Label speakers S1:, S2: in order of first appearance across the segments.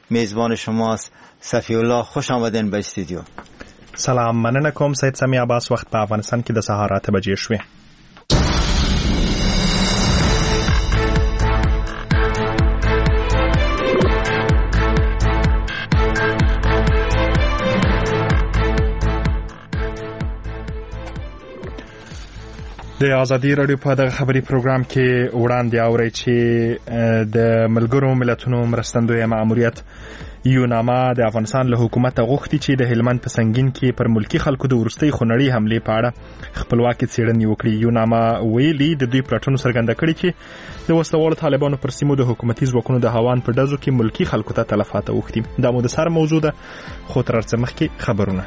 S1: میزبان شماست صفی الله. خوش آمدین به استودیو.
S2: سلام، مننه کوم سید سمی عباس. وخت په افغانستان کې د سهار 8 بجې شوې. د ازادي رادیو په دغه خبري پروګرام کې وړاندې اوري چې د ملګرو ملتونو مرستندوی ماموریت یوناما د افغانستان له حکومت غوښتي چې د هلمند په سنگین کې پر ملکی خلکو د ورستۍ خونړۍ حمله په اړه خپلواکي څېړنې وکړي. یوناما ویلي د دوی پلټنو څرګنده کړي چې د وسلوالو طالبانو پر سیمو د حکومتي ځواکونو د هوان په ډزو کې ملکی خلکو ته تلفات اوښتي. دا مو د سر موضوع ده، خو تر څه مخکې خبرونه.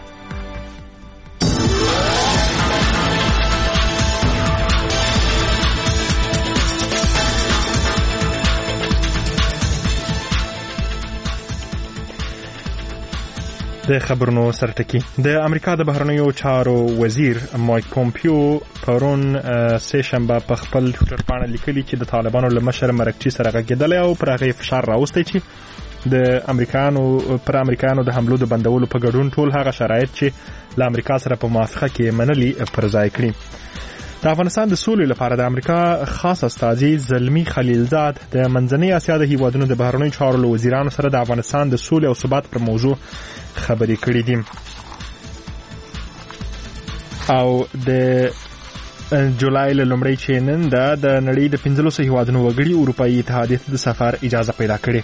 S2: د خبرونو سرټکی. د امریکا د بهرنیو چارو وزیر مایک پومپیو پرون سه شنبه په خپل ټویټر باندې لیکلي چې د طالبانو له مشر مرکچي سره غږیدل او پر هغه فشار راوستي چې د امریکایانو د حملو د بندولو په ګډون ټول هغه شرایط چې له امریکا سره په موافقه کې منلي پر ځای کړي. د افغانستان د سولې لپاره د امریکا خاص استازي زلمی خلیلزاد د منځنۍ اسیا د هیوادونو د بهرنیو چارو له وزیرانو سره د افغانستان د سولې او ثبات پر موضوع خبرې کړې دي او د جولای له لومړۍ چې نن د نړۍ د 15 هیوادونو وګړي اروپאי اتحادیه ته د سفر اجازه پیدا کړې.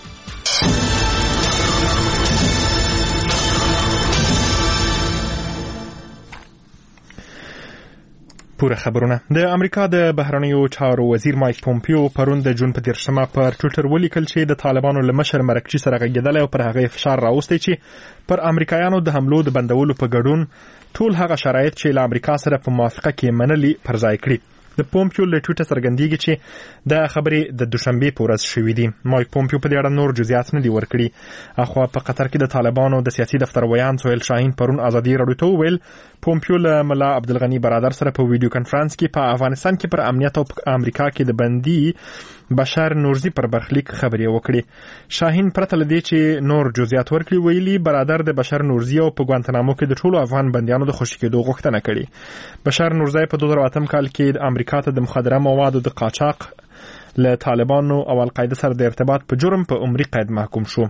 S2: پوره خبرونه. د امریکا د بهرنیو چارو وزیر مایک پومپیو پرون د جون په 13 پر ټویټر ولیکل چې د طالبانو له مشر مرکچي سره غږیدل او پر هغه فشار راوستي چې پر امریکایانو د حملو د بندولو په ګډون ټول هغه شرایط چې له امریکا سره په موافقه کې منلي پر ځای کړي. د پومپیو له ټویټر څرګندېږي چې د خبرې د دوشنبه په ورځ شوې دي. مایک پومپیو په دې اړه نور جزئیات نه دي ورکړي. اخو په قطر کې د طالبانو د سیاسي دفتر ویان سهیل شاهین پرون ازادي رادیو ته ویل پومپیو له ملا عبدالغنی برادر سره په ویډیو کانفرنس کې په افغانستان کې پر امنیت او امریکا کې د بندي بشار نورزی پر برخلیک خبرې وکړي. شاهین پرته لدی چې نور جزئیات ورکړي ویلي برادر د بشار نورزی او په ګوانتنامو کې د ټولو افغان بندیانو د خوشی کېدو غوښتنه کړې. بشار نورزی په 2008 کال کې د امریکا ته د مخدره موادو د قاچاق له طالبانو او القاعده سره د ارتباط په جرم په عمري قید محکوم شو.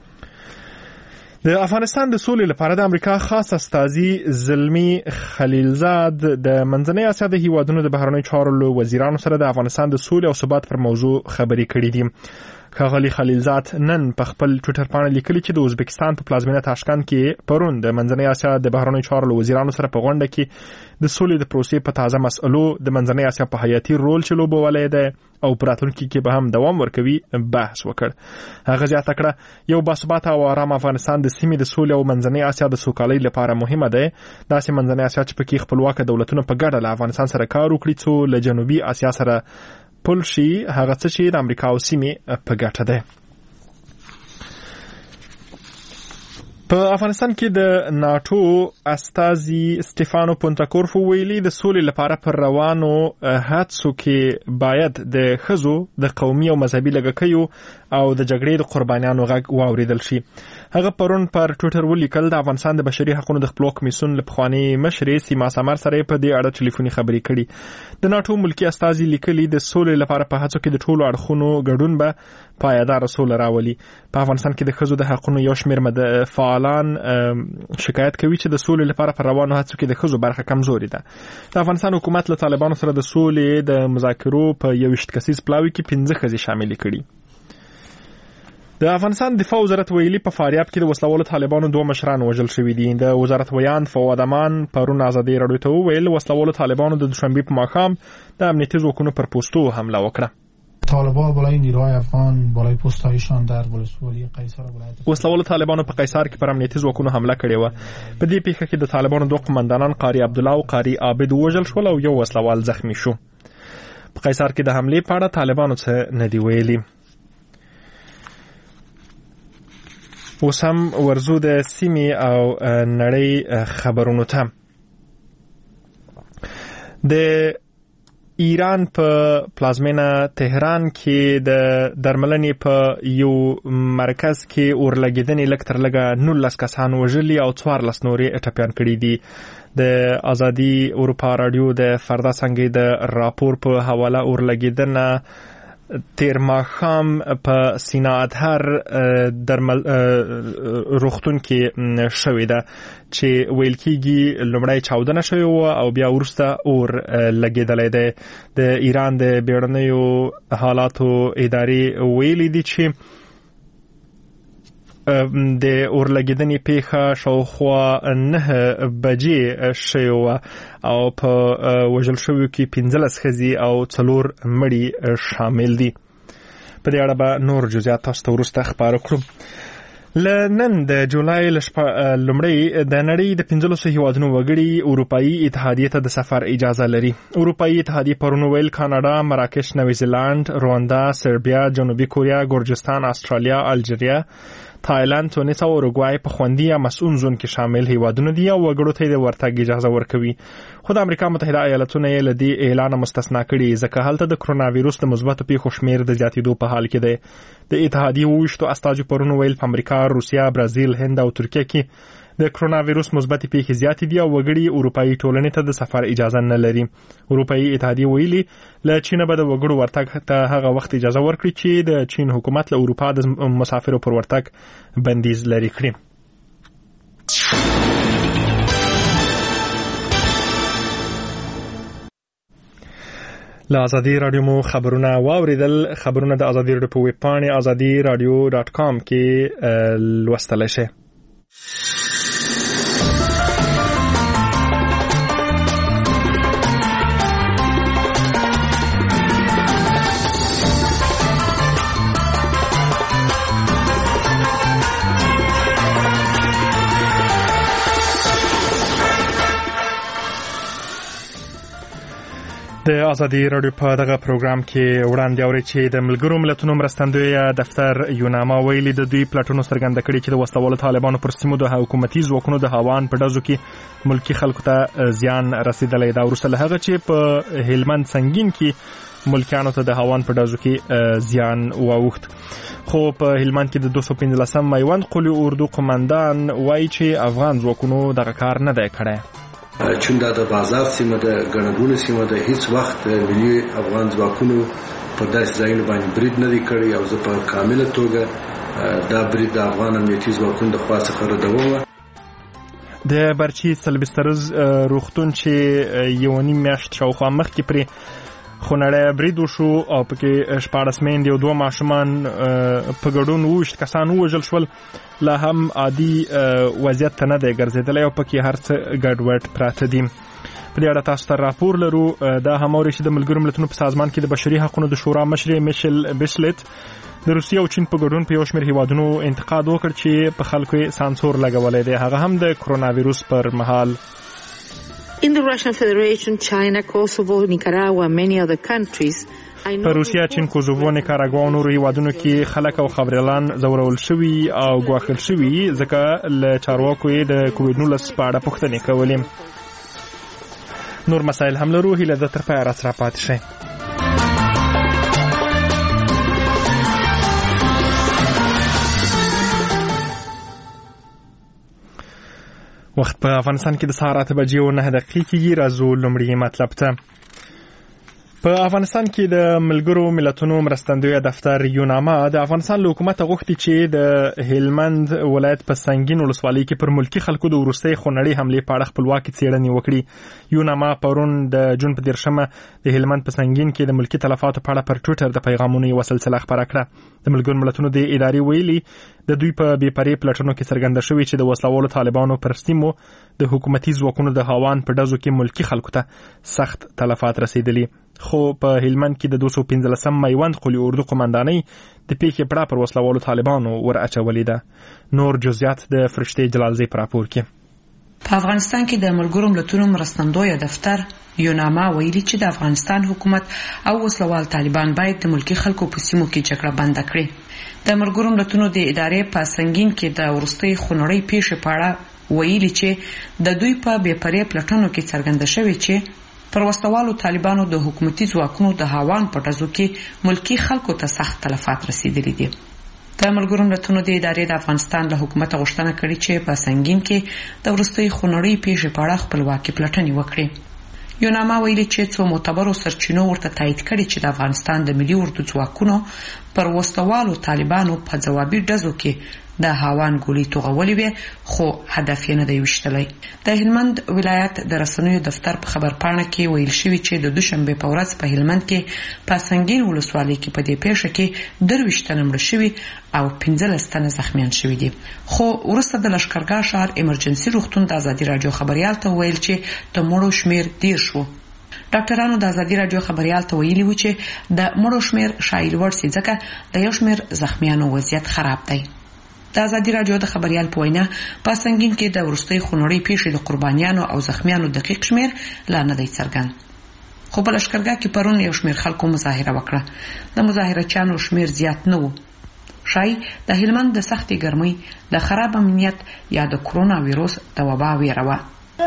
S2: د افغانستان د سولې لپاره د امریکا خاص استازي زلمی خلیلزاد د منځنۍ اسیا د هیوادونو د بهرنیو چارو له وزیرانو سره د افغانستان د سولې او ثبات پر موضوع خبرې کړې دي. ښاغلي خلیلزاد نن په خپل ټویټر باندې لیکلي چې د ازبکستان په پلازمینه تاشکند کې پرون د منځنۍ اسیا د بهرنیو چارو له وزیرانو سره په غونډه کې د سولې د پروسې په تازه مسئلو د منځنۍ اسیا په حیاتي رول چې لوبولی دی او پراتونکو کې به هم دوام ورکوي بحث وکړ. هغه زیاته کړه یو باثباته او آرام افغانستان د سیمې د سولې او منځنۍ اسیا د سوکالۍ لپاره مهمه ده. داسې منځنۍ اسیا چې پکې خپلواک دولتونه په ګډه له افغانستان سره کار وکړي څو له جنوبي اسیا سره پل شي هغه څه چې د امریکا او سیمې په ګټه ده. په افغانستان کې د ناتو استازي سټيفانو پونتاکورف ویلي د سولې لپاره پر روانو هڅو کې باید د ښځو د قومي او مذهبي لږکیو او د جګړې د قربانیانو غږ واوریدل شي. هغه پرون پر ټویټر ولیکل د افغانستان د بشري حقوقو د خپلواک کمیسیون له پخواني مشرې سیما سمر سره په دې اړه ټلیفوني خبرې کړي. د ناتو ملکی استازي لیکلي د سولې لپاره په هڅو کې د ټولو اړخونو ګډون به پایدار سوله راولي. په افغانستان کې د ښځو د حقوقو یو شمېر فعالان شکایت کوي چې د سولې لپاره پر روانو هڅو کې د ښځو برخه کمزوري ده. د افغانستان حکومت له طالبانو سره د سولې د مذاکرو په 21 کسیز پلاوي کې 15 ښځې شامل کړي. د افغانستان دفاع وزارت ویلي په فاریاب کې د وسلوالو طالبانو 2 مشران وژل شوي دي. د وزارت ویان فواد امان پرون ازادي رادیو ته ویل وسلوالو طالبانو د دوشنبه په ماښام د امنیتي ځواکونو پر پوستو حمله وکړه.
S3: طالبان بالای نیروهای افغان بالای پست‌هایشان در ولسوالی قیصر ولایت
S2: وسلوالو طالبانو په قیصر کې پر امنیتي ځواکونو حمله کړې و. په دې پیښه کې د طالبانو 2 قومندانان قاری عبدالله او قاری عابد وژل شول او یو وسلوال زخمی شو. په قیصر کې د حملې په اړه طالبانو څه نه دی ویلي. وسم ورزو د سیمې او نړۍ خبرونو ته. د ایران په پلازمینه تهران کې د درملنې په یو مرکز کې اورلګیدنې لږ تر لږه 19 کسان وژلي او 14 نورې ټپیان کړي دي. د ازادي اروپا رادیو د فردا څنګه د راپور په حواله اورلګیدنه تیر ماښام په سینا اطهر درمل روغتون کې شوې ده چې ویل کېږي لومړی چاودنه شوې وه او بیا وروسته اور لګېدلی دی. د ایران د بیړنیو حالاتو ادارې ویلي دي چې د اورلګیدنې پیښه شاوخوا 9 بجې شوې وه او په وژل شویو کې 15 ښځې او 4 مړي شامل دي. په دې اړه به نور جزئیات تاسو ته وروسته خپاره کړو. لنن د جولای لومړی د نړۍ د 15 هیوادونو وګړي اروپایي اتحادیه ته د سفر اجازه لري. اروپایي اتحادیه پرون ویل کاناډا، مراکش، نیوزیلند، رواندا، سربیا، جنوبي کوریا، ګورجستان، استرالیا، الجیریا، تایلند، تونس او اروګوای په خوندي یا مسؤل زون کې شامل هیوادونه دي او وګړو ته د ورتګ اجازه ورکوي. خو د امریکا متحده ایالاتونو یې له دې اعلان مستثنا کړي ځکه هلته د کرونا وایروس د مثبتو پیښو شمیر د زیاتېدو په حال کې دی. د اتحادیې وویشتو استازو پرون ویل په امریکا، روسیا، برازیل، هند او ترکیه کې د کرونا وایروس مثبتې پیښې زیاتې دي او وګړي اروپایي ټولنې ته د سفر اجازه نه لري. اروپایي اتحادیې ویلي له چین به د وګړو ورتګ ته هغه وخت اجازه ورکړي چې د چین حکومت له اروپا د مسافرو پر ورتګ بندیز لري کړي. له ازادي رادیو مو خبرونه واوریدل. خبرونه د ازادي رادیو په ویب پاڼې azadiradio.com کې لوستلی شئ. د ازادي رادیو په دغه پروګرام کې وړاندې اوري چې د ملګرو ملتونو مرستندوی دفتر یوناما ویلي د دوی پلاټونو څرګنده کړي چې د وسلوالو طالبانو پر سیمو د حکومتي ځواکونو د هاوان په ډزو کې ملکی خلکو ته زیان رسیدلی دا وروسته له هغه چې په هلمند سنگین کې ملکیانو ته د هاوان په ډزو کې زیان واوښت. خو په هلمند کې د 215 میوند قولی اردو قومندان وایي چې افغان ځواکونو دغه کار نه دی کړی.
S4: چون دا د بازار سیمه د ګڼګونو سیمه د هیڅ وخت ملي افغان ځواکونو په داسې ځایونو باندې برید نه دی کړی او زه په کامله توګه دا برید د افغان امنیتي ځواکونو د خوا څخه ردوم.
S2: د برچي سلبسترز روغتون چې یو نیم میاشت شاوخوا مخکې پرې خونړی برید وشو او پکې 14 میندې او 2 ماشومان په ګډون 20 کسان ووژل شول، لا هم عادي وضعیت ته نه دی ګرځېدلی او پکې هر څه ګډوډ پراته دي. په دې اړه تاسو ته راپور لرو. دا هماوري چې د ملګرو ملتونو په سازمان کې د بشري حقوقو د شورا مشر میشل بشلت د روسیې او چین په ګډون په یو شمېر هیوادونو انتقاد وکړ چې په خلکو یې سانسور لګولی دی، هغه هم د کرونا وایروس پر مهال.
S5: In the Russian Federation, China, Kosovo, Nicaragua, many other countries.
S2: په روسیا، چین، کوزوو، نیکاراګوا او نورو هیوادونو کې خلک او خبریالان ځورول شوي او ګواښل شوي ځکه له چارواکو یې د کووډ-19 په اړه پوښتنې کولې. نور مسایل هم لرو، هیله ده تر پایه راسره پاتې شئ. وخت په افغانستان کې د سهار 8 بجې او 9 دقیقې کېږي. راځو لومړی مطلب ته. په افغانستان کې د ملګرو ملتونو مرستندوی دفتر یوناما د افغانستان له حکومت غوښتي چې د هلمند ولایت په سنگین ولسوالۍ کې پر ملکی خلکو د وروستۍ خونړۍ حملې په اړه خپلواکي څېړنې وکړي. یوناما پرون د جون په 13 د هلمند په سنگین کې د ملکی تلفاتو په اړه پر ټویټر د پیغامونو یو سلسله خپره کړه. د ملګرو ملتونو د ادارې ویلي د دوی په بې پرې پلټنو کې څرګنده شوې چې د وسلوالو طالبانو پر سیمو د حکومتي ځواکونو د هاوان په ډزو کې ملکی خلکو ته سخت تلفات رسیدلي. خو په هلمند کې د 215 میوند قولی اردو قومندانۍ د پیښې پړه پر وسلوالو طالبانو ور اچولې ده. نور جزئیات د فرشتې جلالزی پر راپور کې.
S6: په افغانستان کې د ملګرو ملتونو مرستندوی دفتر یوناما ویلي چې د افغانستان حکومت او وسلوال طالبان باید د ملکی خلکو په سیمو کې جګړه بند کړي. د ملګرو ملتونو د ادارې په سنگین کې د ورستۍ خونړۍ پیښې په اړه ویلي چې د دوی په بې پرې پلټنو کې څرګنده شوې چې پر وسوالو طالبانو د حکومتي ځواکونو د هاوان په ډزو کې ملکی خلکو ته سخت تلفات رسیدلي دي. د ملګرو ملتونو د ادارې د افغانستان له حکومت غوښتنه کړې چې په سنگین کې د وروستۍ خونړۍ پیښې په اړه خپلواکي پلټنې وکړي. یوناما ویلي چې څو معتبرو سرچینو ورته تایید کړي چې د افغانستان د ملي اردو ځواکونو پر وسوالو طالبانو په ځوابي ډزو کې د هاوان ګولۍ توغولې وې، خو هدف یې نه دی ویشتلی. د هلمند ولایت د رسنیو دفتر په خبرپاڼه کې ویل شوي چې د دوشنبې په ورځ په هلمند کې په سنگین ولسوالۍ کې په دې پیښه کې 23 تنه مړه شوي او 15 تنه زخمیان شوي دي. خو وروسته د لښکرګاه ښار ایمرجنسي روغتون د ازادي راډیو خبریال ته ویل چې د مړو شمیر ډیر شو. ډاکټرانو د ازادي راډیو خبریال ته ویلي و چې د مړو شمیر شایل لوړ سي ځکه د یو شمیر زخمیانو وضعیت خراب دی. د ازادي راډیو د خبریال په وینا په سنگین کې د وروستۍ خونړۍ پیښې د قربانیانو او زخمیانو دقیق شمیر لا نه دی څرګند. خو په لښکرګاه کې پرون یو شمیر خلکو مظاهره وکړه. د مظاهرچیانو شمیر زیات نه و. شای د هلمند د سختې ګرمۍ، د خراب امنیت یا د کرونا ویروس د وبا ویره وه.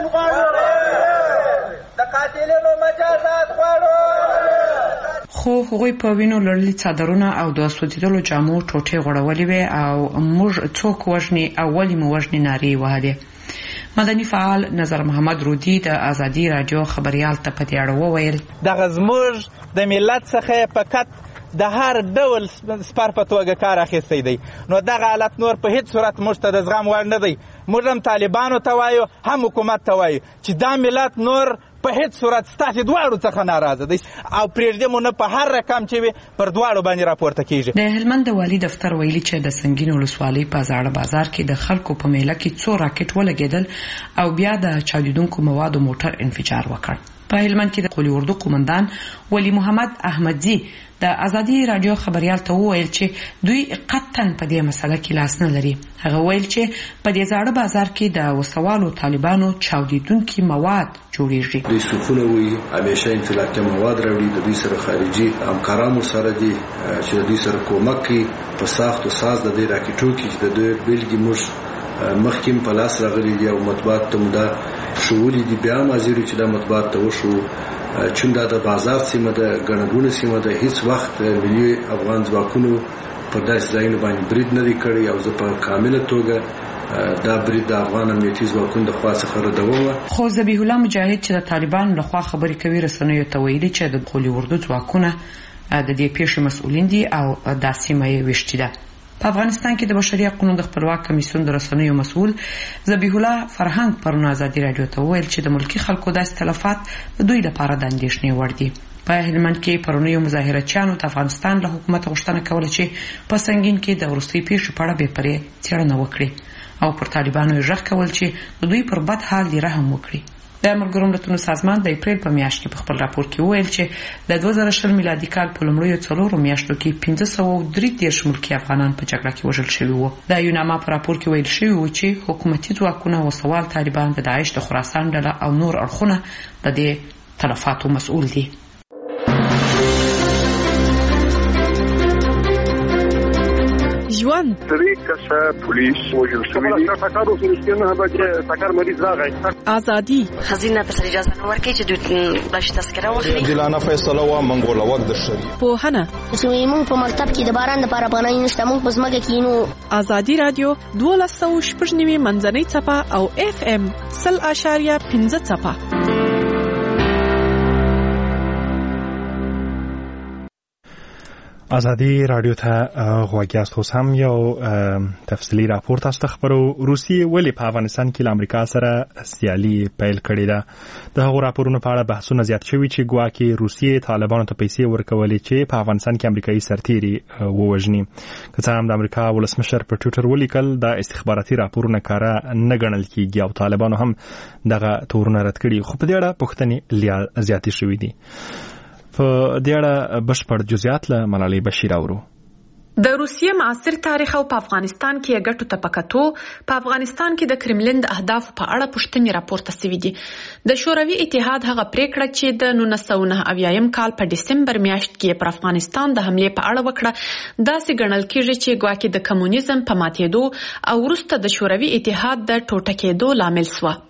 S6: خو هغوی په وینو لړلي څادرونه او د سوځېدلو جامو ټوټې غوړولې وې او موږ څوک وژني او ولې مو وژني نارې وهلې. مدني فعال نظر محمد رودي د ازادي راډیو خبریال ته په دې اړه وویل
S7: دغه زموږ د ملت څخه فقط د هر ډول سپر په توګه کار اخیستی دی، نو دغه حالت نور په هیڅ صورت موږ ته د زغم وړ نه دی. موږ هم طالبانو ته وایو هم حکومت ته وایو چې دا ملت نور په هیڅ صورت ستاسې دواړو څخه ناراضه دی او پرېږدي مو نه په هر رقم چې وي پر دواړو باندې راپورته کیږي.
S6: د هلمند د والي دفتر ویلي چې د سنگین ولسوالۍ په زاړه بازار کې د خلکو په میله کې 2 راکټ ولګېدل او بیا د چاودیدونکو موادو موټر انفجار وکړ. په هلمند کې د قلی اردو قومندان ولی محمد احمدزي د ازادي راډیو خبریال ته وویل چې دوی قطعاً په دې مسله کې لاس نه لري. هغه ویل چې په دې زاړه بازار کې د وسوالو طالبانو چاودیدونکي مواد جوړیږي.
S4: دوی صفونه وي، همیشه انفجاري مواد راوړي، د دوی سره خارجي همکارانو سره دي چې د دوی سره کومک کوي په ساخت او ساز د دې راکټو کې چې د دوی بیلګې موږ مخکې په لاس راغلي دي او مطبوعات ته دا شولې دي. بیا مازیری چې د مطبوعات ته وشو چې دا د بازار سیمه د ګڼګونه سیمه د هیڅ وخت ملي افغان ځواکونو په داسې ځایونو باندې برید نه دی کړی او زه په کامله توګه دا برید د افغان امنیتي ځواکونو د خوا څخه ردوم.
S6: خو ذبیح الله مجاهد چې د طالبانو لخوا خبرې کوي رسنیو ته ویلي چې د قلی اردو ځواکونه د دې پیښې مسؤلین دي او دا سیمه یې ویشتې ده. په افغانستان کې د بشري حقوقو د خپلواک کمیسیون د رسنیو مسؤل ذبیح الله فرهنګ پرون ازادي راډیو ته ویل چې د ملکی خلکو داسې تلفات د دوی لپاره د اندېښنې وړ دي. په هلمند کې پرونیو مظاهرچیانو د افغانستان له حکومت غوښتنه کوله چې په سنگین کې د وروستۍ پیښې په اړه بې پرې څېړنه وکړي او پر طالبانو یې غږ کول چې د دوی پر بد حال دې رحم وکړي. د ملګرو ملتونو سازمان د اپریل په میاشت کې په خپل راپور کې وویل چې د 2020 میلادي کال په لومړیو 4 میاشتو کې 533 ملکي افغانان په جګړه کې وژل شوي وو. د یوناما په راپور کې ویل شوي و چې حکومتي ځواکونه وسوال طالبان د داعش د خراسان ډله او نور اړخونه د دې تلفاتو مسؤل دي.
S8: ژوند پولیس وژل شوی دی ازادي
S9: خزینه په اجازه نه ورکړي چې دوی بلش تذکره واخلي.
S10: جلانه فیصله وا منګول وخت د شری
S8: پوهنه
S11: زموږ په مکتب کې د باران د لپاره پناه نشته، موږ په ځمکه کې نو.
S8: ازادي رادیو 12.9 منځنۍ څپه او FM 0.5 څپه.
S2: ازادي راډیو ته غوږ یاست. اوس هم یو تفصیلي راپور تاسو ته خبرو. روسیې ولې په افغانستان کې له امریکا سره سیالي پیل کړې ده؟ د هغو راپورونو په اړه بحثونه زیات شوي چې ګواکې روسیې طالبانو ته پیسې ورکولې چې په افغانستان کې امریکایي سرتیري ووژني. که څه هم د امریکا ولسمشر په ټویټر ولیکل دا استخباراتي راپورونه کاره نه ګڼل کېږي او طالبانو هم دغه تورونه رد کړي، خو په دې اړه پوښتنې زیاتې شوي دي. په دې اړه بشپړ جزئیات له ملالۍ بشیر اورو.
S12: د روسیې معاصر تاریخ او په افغانستان کې ګټو ته پکاتو په افغانستان کې د کرملین د اهدافو په اړه پوښتنې راپورته شوې دي. د شوروي اتحاد هغه پریکړه چې د 1990 کال په دسمبر میاشت کې پر افغانستان د حمله په اړه وکړه داسې ګڼل کېږي چې ګواکې د کمونیزم په ماتېدو او وروسته د شوروي اتحاد د ټوټه کېدو لامل شوه.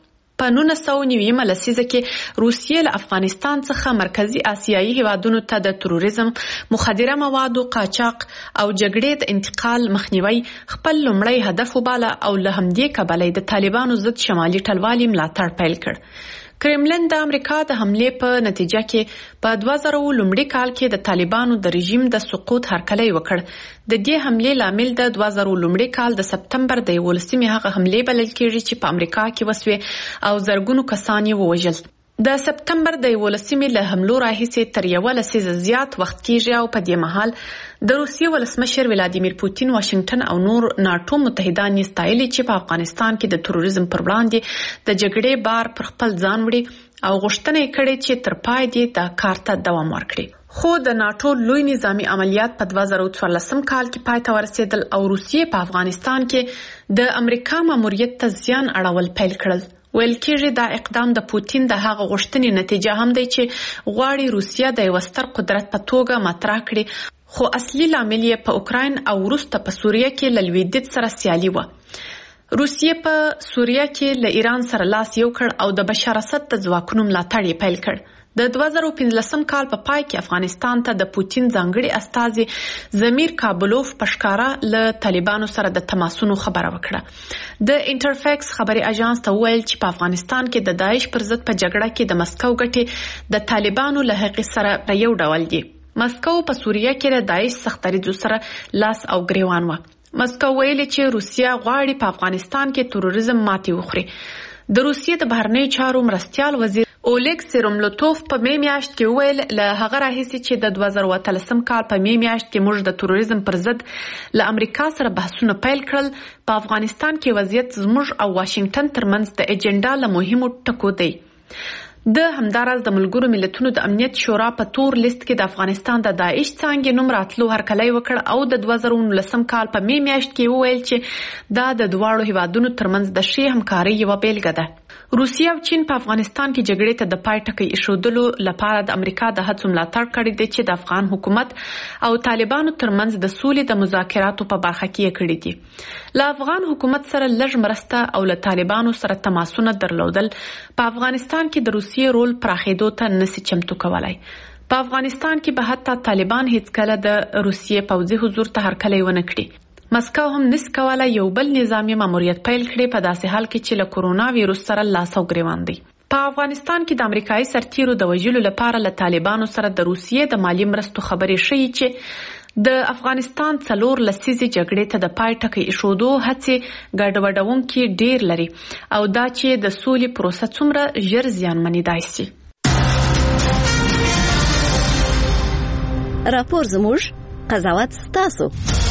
S12: په 1990 لسیزه کې روسیې له افغانستان څخه مرکزی آسیایي هیوادونو ته د تروریزم، مخدره موادو قاچاق او جګړې د انتقال مخنیوي خپل لومړی هدف وباله او له همدې کبله د طالبانو ضد شمالي ټلوالي ملاتړ پیل کړ. کرملن د امریکا د حملې په نتیجه کې په 2000 لومړي کال کې د طالبانو د رژیم د سقوط هرکلی وکړ. د دې حملې لامل د 2000 لومړي کال د سپتمبر د 11 هغه حملې بلل کېږي چې په امریکا کې وسوې او زرګونو کسان یې ووژل. د سپتمبر د 11 له حملو راهیسې تر 1 لسیزه زیات وخت کېږي او په دې مهال د روسیې ولسمشر ولادیمیر پوتین واشنگټن او نور ناټو متحدان یې ستایلي چې په افغانستان کې د تروریزم پر وړاندې د جګړې بار پر خپل ځان وړي او غوښتنه یې کړې چې تر پای دې د کار ته دوام ورکړي. خو د ناټو لوی نظامی عملیات په 2014 کال کې پای ته ورسېدل او روسیې په افغانستان کې د امریکا ماموریت ته زیان اړول پیل کړل. ویل کېږي دا اقدام د پوتین د هغه غوښتنې نتیجه هم دی چې غواړي روسیه د یو ستر قدرت په توګه مطرح کړي، خو اصلي لامل یې په اوکراین او وروسته په سوریه کې له لویدیځ سره سیالي وه. روسیې په سوریه کې له ایران سره لاس یو کړ او د بشار اسد د ځواکونو ملاتړ یې پیل کړ. د 2015 کال په پای کې افغانستان ته د پوتین ځانګړي استازي زمیر کابلوف پشکارا له طالبانو سره د تماسونو خبره وکړه. د انټرفیکس خبري اژانس ته ویل چې په افغانستان کې د داعش پر ضد په جګړه کې د مسکو ګټې د طالبانو له حق سره په یو ډول دي. مسکو په سوریه کې د داعش سختریزو سره لاس او ګریوان و. مسکو ویل چې روسیا غواړي په افغانستان کې تروریزم ماتي وخوري. د روسیې د بهرنیو چارو مرستیال وزیر اولیګ سیروملوتوف په می میاشت کې ویل له هغه راهیسې چې د 2013 کال په می میاشت کې موږ د تروریزم پر ضد له امریکا سره بحثونه پیل کړل، په افغانستان کې وضعیت زموږ او واشنگټن ترمنځ د ایجنډا له مهمو ټکو دی. د همداراز د ملګرو ملتونو د امنیت شورا په تور لیست کې د افغانستان د داعش څانګې نوم راتلو هرکلی وکړ او د 2019 کال په می میاشت کې وویل چې دا د دواړو هیوادونو ترمنځ د ښې همکارۍ یوه بیلګه ده. روسیه او چین په افغانستان کې جګړې ته د پای ټکی ایښودلو لپاره د امریکا د هڅو ملاتړ کړی دی چې د افغان حکومت او طالبانو ترمنځ د سولې د مذاکراتو په برخه کې یې کړی دي. له افغان حکومت سره لږ مرسته او له طالبانو سره تماسونه درلودل په افغانستان کې د روسیې رول پراخېدو ته نشي چمتو کولای. په افغانستان کې به حتی طالبان هیڅکله د روسیې پوځي حضور ته هرکلی ونه کړي. مسکو هم نس کوله یو بل نظامی ماموریت پیل کړي په داسې حال کې چې له کورونا ویروس سره لاس او ګریوان دی. په افغانستان کې د امریکایي سرتیرو د وژلو لپاره له طالبانو سره د روسیې د مالی مرستو خبرې شوي چې د افغانستان 4 لسیزې جګړې ته د پای ټکی ایښودو هڅې ګډوډونکي ډیر لري او دا چې د سولې پروسه څومره ژر زیانمنېدای شي.
S13: راپور زموږ، قضاوت ستاسو.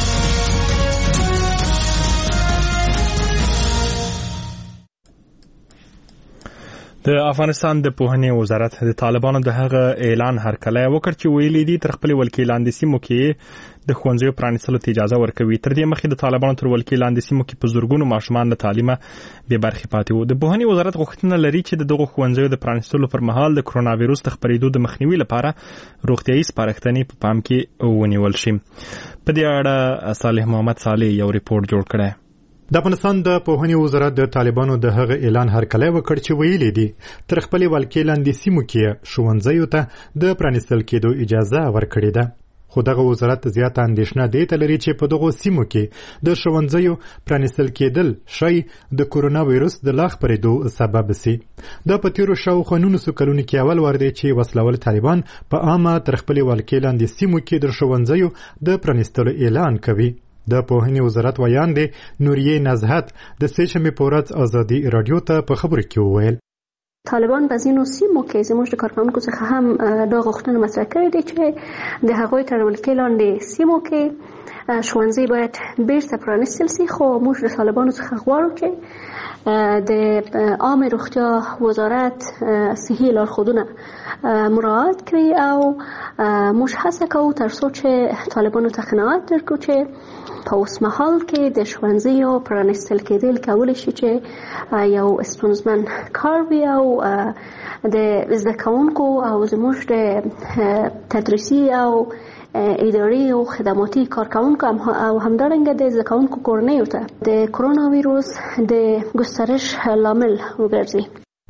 S2: د افغانستان د پوهنې وزارت د طالبانو د هغه اعلان هرکلی وکړ چې ویلي دي تر خپل ولکې لاندې سیمو کې د ښوونځیو پرانیستلو ته اجازه ورکوي. تر دې مخکې د طالبانو تر ولکې لاندې سیمو کې په زرګونو ماشومان له تعلیمه بې برخې پاتې وو. د پوهنې وزارت غوښتنه لري چې د دغو ښوونځیو د پرانیستلو پر مهال د کرونا ویروس د خپرېدو د مخنیوي لپاره روغتیایي سپارښتنې په پام کې ونیول شي. په دې اړه صالح محمد صالح یو ریپورت جوړ کړی.
S14: د افغانستان د پوهنې وزارت د طالبانو د هغه اعلان هرکلی وکړ چې ویلي دي تر خپل ولکې لاندې سیمو کې ښوونځیو ته د پرانیستل کېدو اجازه ورکړې ده. خو دغه وزارت زیاته اندېښنه دې ته لري چې په دغو سیمو کې د ښوونځیو پرانیستل کېدل شی د کورونا ویروس د لا خپرېدو سبب سي. دا په تیرو شاوخوا 19 کلونو کې اول وار دی چې وسلوال طالبان په عامه تر خپل ولکې لاندې سیمو کې د ښوونځیو د پرانیستلو اعلان کوي. د پوهنې وزارت ویان دی نوریه نزهت د سه‌شنبې په ورځ ازادي رادیو ته په خبرو کې وویل
S15: طالبان په ځینو سیمو کې زموږ د کارکوونکو څخه هم دا غوښتنه مطرح کړې ده چې د هغوی تر ولکې لاندې سیمو کې ښوونځي باید بیرته پرانیستل سي. خو موږ د طالبانو څخه غواړو چې د عامه روغتیا وزارت صحي لارښودونه مراعات کړي او موږ هڅه کوو تر څو چې طالبانو ته قناعت درکړو چې په اوس مهال کې د ښوونځیو پرانیستل کېدل کولی شي چې یو ستونزمن کار وي او د زده کوونکو او زموږ د تدریسي او اداري او خدماتي کارکوونکو او همدارنګه د زده کوونکو کورنیو ته د کرونا ویروس د ګسترش لامل وګرځي.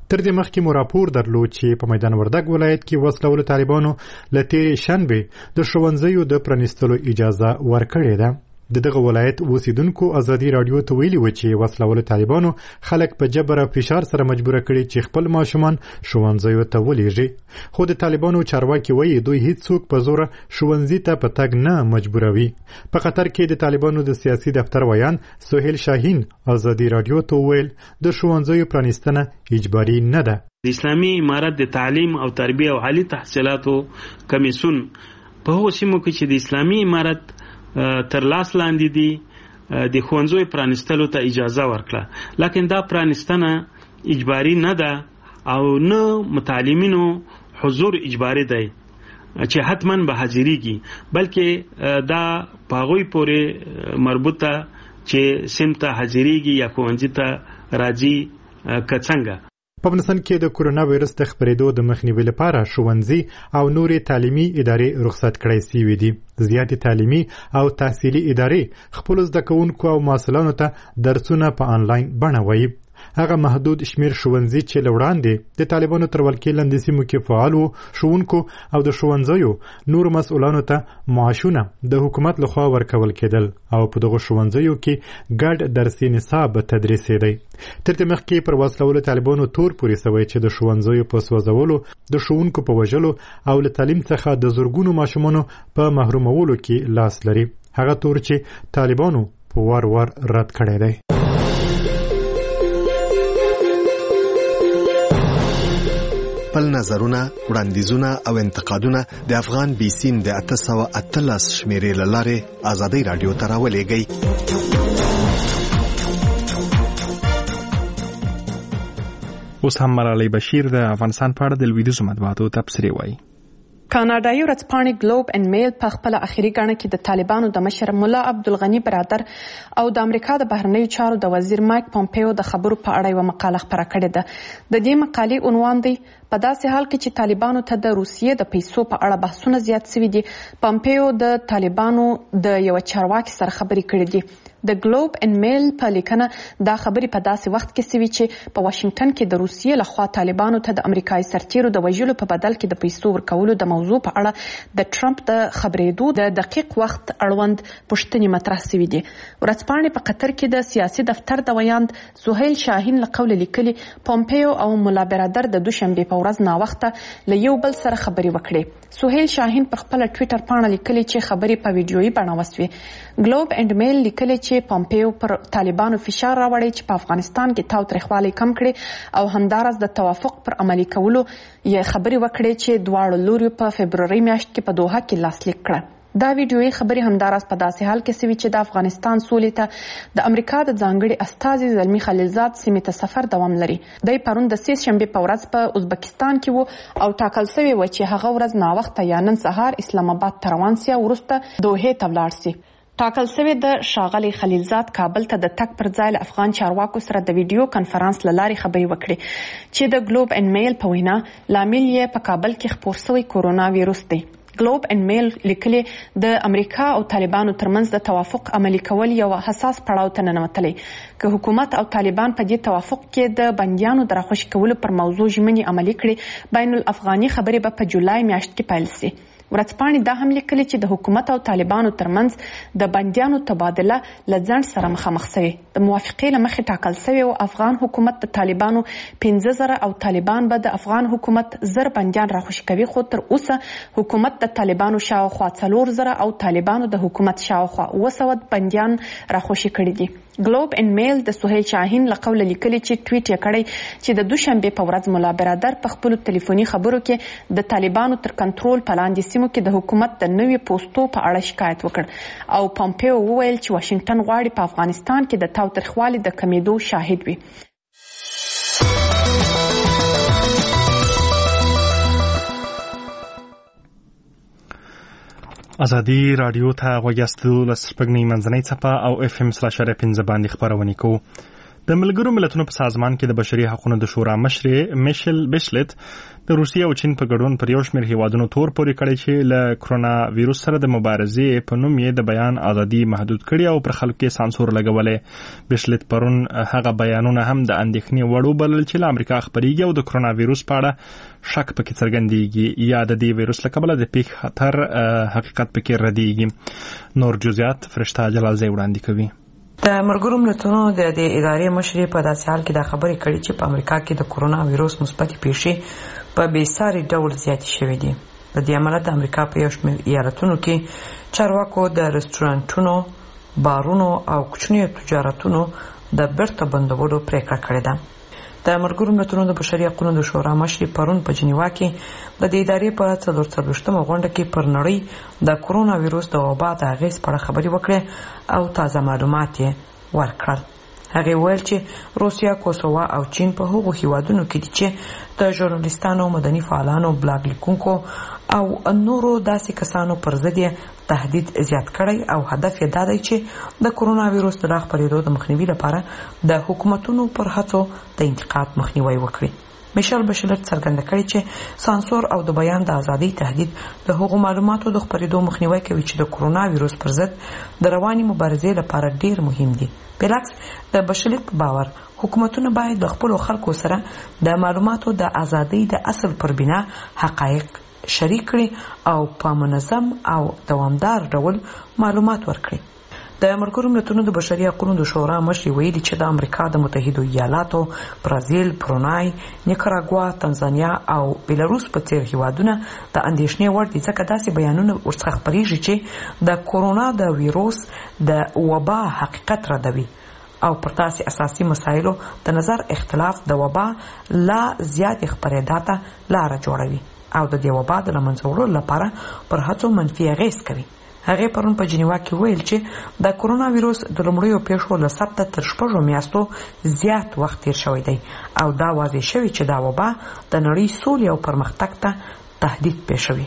S14: تر دې مخکې مو راپور درلود چې په میدان وردګ ولایت کې وسلوالو طالبانو له تېرې شنبې د ښوونځیو د پرانیستلو اجازه ورکړې ده. د دغه ولایت اوسیدونکو ازادي راډیو ته ویلي و چې وسلوالو طالبانو خلک په جبر او فشار سره مجبور کړي چې خپل ماشومان ښوونځیو ته ولېږي. خو د طالبانو چارواکي وایي دوی هیڅوک په زور ښوونځي ته په تګ نه مجبوروي. په قطر کې د طالبانو د سیاسي دفتر ویان سهیل شاهین ازادي راډیو ته وویل د ښوونځیو پرانیستنه اجباري نه ده.
S16: د اسلامي امارت د تعلیم او تربیه او عالی تحصیلاتو کمیسیون په هغو سیمو کې چې د اسلامي امارت تر لاس لاندې دي د ښوونځیو پرانیستلو ته اجازه ورکړه، لکن دا پرانیستنه اجباري نه ده او نه متعلمینو حضور اجباري دی چې حتما به حاضریږي، بلکې دا په هغوی پورې مربوطه چې سیم ته حاضریږي یا ښوونځي ته راځي که څنګه.
S14: په افغانستان کې د کورونا وایرس د خپرېدو د مخنیوي لپاره ښوونځي او نورې تعلیمي ادارې رخصت کړای شوي دي. زیاتې تعلیمي او تحصیلي ادارې خپلو زده کوونکو او محصلانو ته درسونه په آنلاین بڼه وایي. هغه محدود شمیر ښوونځي چې له وړاندې د طالبانو تر ولکې لاندې سیمو کې فعال وو، ښوونکو او د ښوونځیو نورو مسؤلانو ته معاشونه د حکومت لخوا ورکول کېدل او په دغو ښوونځیو کې ګډ درسي نصاب تدریسېدی. تر دې مخکې پر وسلوالو طالبانو تور پورې سوی چې د ښوونځیو په سوځولو، د ښوونکو په وژلو او له تعلیم څخه د زرګونو ماشومانو په محرومولو کې لاس لري. هغه تور چې طالبانو په وار وار رد کړی دی.
S17: خپل نظرونه، وړاندیزونه او انتقادونه د افغان بي سیم د 813 شمیرې له لارې ازادي راډیو ته راولېږئ.
S2: اوس هم ملالۍ بشیر د افغانستان په اړه د لویدیځو مطبوعاتو تبصرې وایي.
S12: کاناډایي ورځپاڼې ګلوب اینډ میل په خپل اخیری غاڼه کې د طالبانو د مشر مولا عبدالغني برادر او د امریکا د بهرنیو چارو د وزیر مایک پومپیو د خبرو په اړه یوه مقاله خپره کړې ده. د دې مقالې عنوان دی په داسې حال کې چې طالبانو ته د روسیې د پیسو په اړه بحثونه زیات شوي دي. پومپیو د طالبانو د یو چارواکي سره خبرې کړې دي. د ګلوب اینډ میل په لیکنه دا خبرې په داسې وخت کې شوي چې په واشنگټن کې د روسیې لخوا طالبانو ته د امریکایي سرتیرو د وژلو په بدل کې د پیسو ورکولو د موضوع په اړه د ټرمپ د خبرېدو د دقیق وخت اړوند پوښتنې مطرح شوي دي. ورځپاڼې په قطر کې د سیاسي دفتر د ویاند سهیل شاهین له قوله لیکلي پومپیو او مولا برادر د دوشنبې په ورځ ناوخته له یو بل سره خبرې وکړې. سهیل شاهین په خپل ټویټر پاڼه لیکلي چې خبرې په ویډیويي بڼه وسوې. ګلوب اینډ میل لیکلي چې پومپیو پر طالبانو فشار راوړی چې په افغانستان کې تاوتریخوالی کم کړي او همدارس د توافق پر عملي کولو یې خبرې وکړي چې دواړو لوریو په فبروري میاشت کې په دوحه کې لاسلیک کړه. دا ویډیويي خبرې همدارس په داسې حال کې شوي چې د افغانستان سولې ته د امریکا د ځانګړي استازي زلمی خلیلزاد سیمې ته سفر دوام لري. دی پرون د سې شنبې په ورځ په ازبکستان کې وو او ټاکل شوی و چې هغه ورځ ناوخته یا نن سهار اسلام آباد ته روان سي او وروسته دوحې ته ولاړ سي. ټاکل شوی د ښاغلي خلیلزاد کابل ته د تګ پر ځای له افغان چارواکو سره د ویډیو کنفرانس له لارې خبرې وکړې چې د ګلوب اینډ میل په وینا لامل یې په کابل کې خپور شوی کورونا ویروس دی. ګلوب اینډ میل لیکلي د امریکا او طالبانو ترمنځ د توافق عملي کول یو حساس پړاو ته ننوتلی. که حکومت او طالبان په دې توافق کې د بندیانو د راخوشي کولو پر موضوع ژمنې عملي کړي، بین الافغاني خبرې به په جولای میاشت کې پیل شي. ورځپاڼې دا هم لیکلي چې د حکومت او طالبانو ترمنځ د بندیانو تبادله له ځنډ سره مخامخ شوې. د موافقې له مخې ټاکل شوی او افغان حکومت د طالبانو 15,000 او طالبان به د افغان حکومت 1000 بندیان راخوشي کوي، خو تر اوسه حکومت د طالبانو شاوخوا 4,000 او طالبانو د حکومت شاوخوا 200 بندیان راخوشي کړي دي. ګلوب اینډ میل د سهیل شاهین له قوله لیکلي چې ټویټ یې کړی چې د دوشنبې په ورځ مولا برادر په خپلو ټلیفوني خبرو کې د طالبانو تر کنټرول په لاندې سیمو کې د حکومت د نوي پوستو په اړه شکایت وکړ او پومپیو وویل چې واشنگټن غواړي په افغانستان کې د تاوتریخوالي د کمیدو شاهد وي.
S2: ازادي راډیو ته غوږ یاست. 12 منځنۍ څپه او FM/5 باندې خپرونې کوو. د ملګرو ملتونو په سازمان کې د بشري حقوقو د شورا مشر میشل بشلت د روسیې او چین په ګډون پر یو شمېر هیوادونو تور پورې کړی چې له کرونا وایروس سره د مبارزې په نوم یې د بیان ازادي محدود کړي او پر خلکو کې سانسور لګولې. بشلت پرون هغه بیانونه هم د اندېښنې وړ وبلل چې له امریکا خپرېږي او د کرونا وایروس په اړه شک پکې څرګندېږي یا د دې وایروس له کبله د پیښې خطر حقیقت پکې ردېږي. نور جزئیات فرشته جلالزی وړاندې کوي.
S6: د ملګرو ملتونو د ادارې مشرې په داسې حال کې دا خبرې کړې چې په امریکا کې د کرونا وایروس مثبتې پیښې په بېساري ډول زیاتې شوې دي. د دې امله د امریکا په یو شمېر ایالتونو کې چارواکو د رستورانټونو، بارونو او کوچنیو تجارتونو د بیرته بندولو پریکړه کړې ده. د ملګرو ملتونو د بشري حقوقو د شورا مشرې پرون په جنیوا کې د دې ادارې په 44مه غونډه کې پر نړۍ د کرونا وایروس د وبا د اغېز په اړه خبرې وکړې او تازه معلومات یې ورکړل. هغه ویل چې روسیا، کوسووا او چین په هغو هیوادونو کې دي چې د ژورنالیستانو، مدني فعالانو، بلاګ لیکونکو او نورو داسې کسانو پر ضد تهدید زیات کړی او هدف یې دا دی چې د کرونا وایروس د خپرېدو د مخنیوي لپاره د حکومتونو پر هڅو د انتقاد مخنیوي وکړي. میشل بشلت څرګنده کړې چې سانسور او د بیان د ازادۍ تهدید د هغو معلوماتو د خپرېدو مخنیوي کوي چې د کرونا وایروس پر ضد د رواني مبارزې لپاره ډیر مهم دي. بلکس د بشلت په باور حکومتونه باید د خپل خلکو سره د معلوماتو د ازادۍ د اصل پر بنا حقایق شریک کړي او په منظم او دوامدار ډول معلومات ورکړي. د ملګرو ملتونو د بشري حقوقو د شورا مشرې ویلي چې د امریکا د متحده ایالاتو، برازیل، برونای، نیکاراګوا، تنزانیا او بیلاروس په څیر هیوادونه د اندېښنې وړ دي ځکه داسې بیانونه ورڅخه خپرېږي چې د کرونا د وایروس د وبا حقیقت ردوي او پر تاسې اساسي مسایلو د نظر اختلاف د وبا لا زیات خپرېدا ته لاره جوړوي او د دې وبا د له منځه وړلو لپاره پر هڅو منفي اغېز کوي. هغه پرون په جنیوا کې ویل چې د کرونا وایروس د لومړیو پیښو له ثبت تر 6 میاشتو زیات وخت تیر شوی دی او دا واضح شوی چې دا وبا د نړۍ سولې او پرمختګ ته تهدید پېښوي.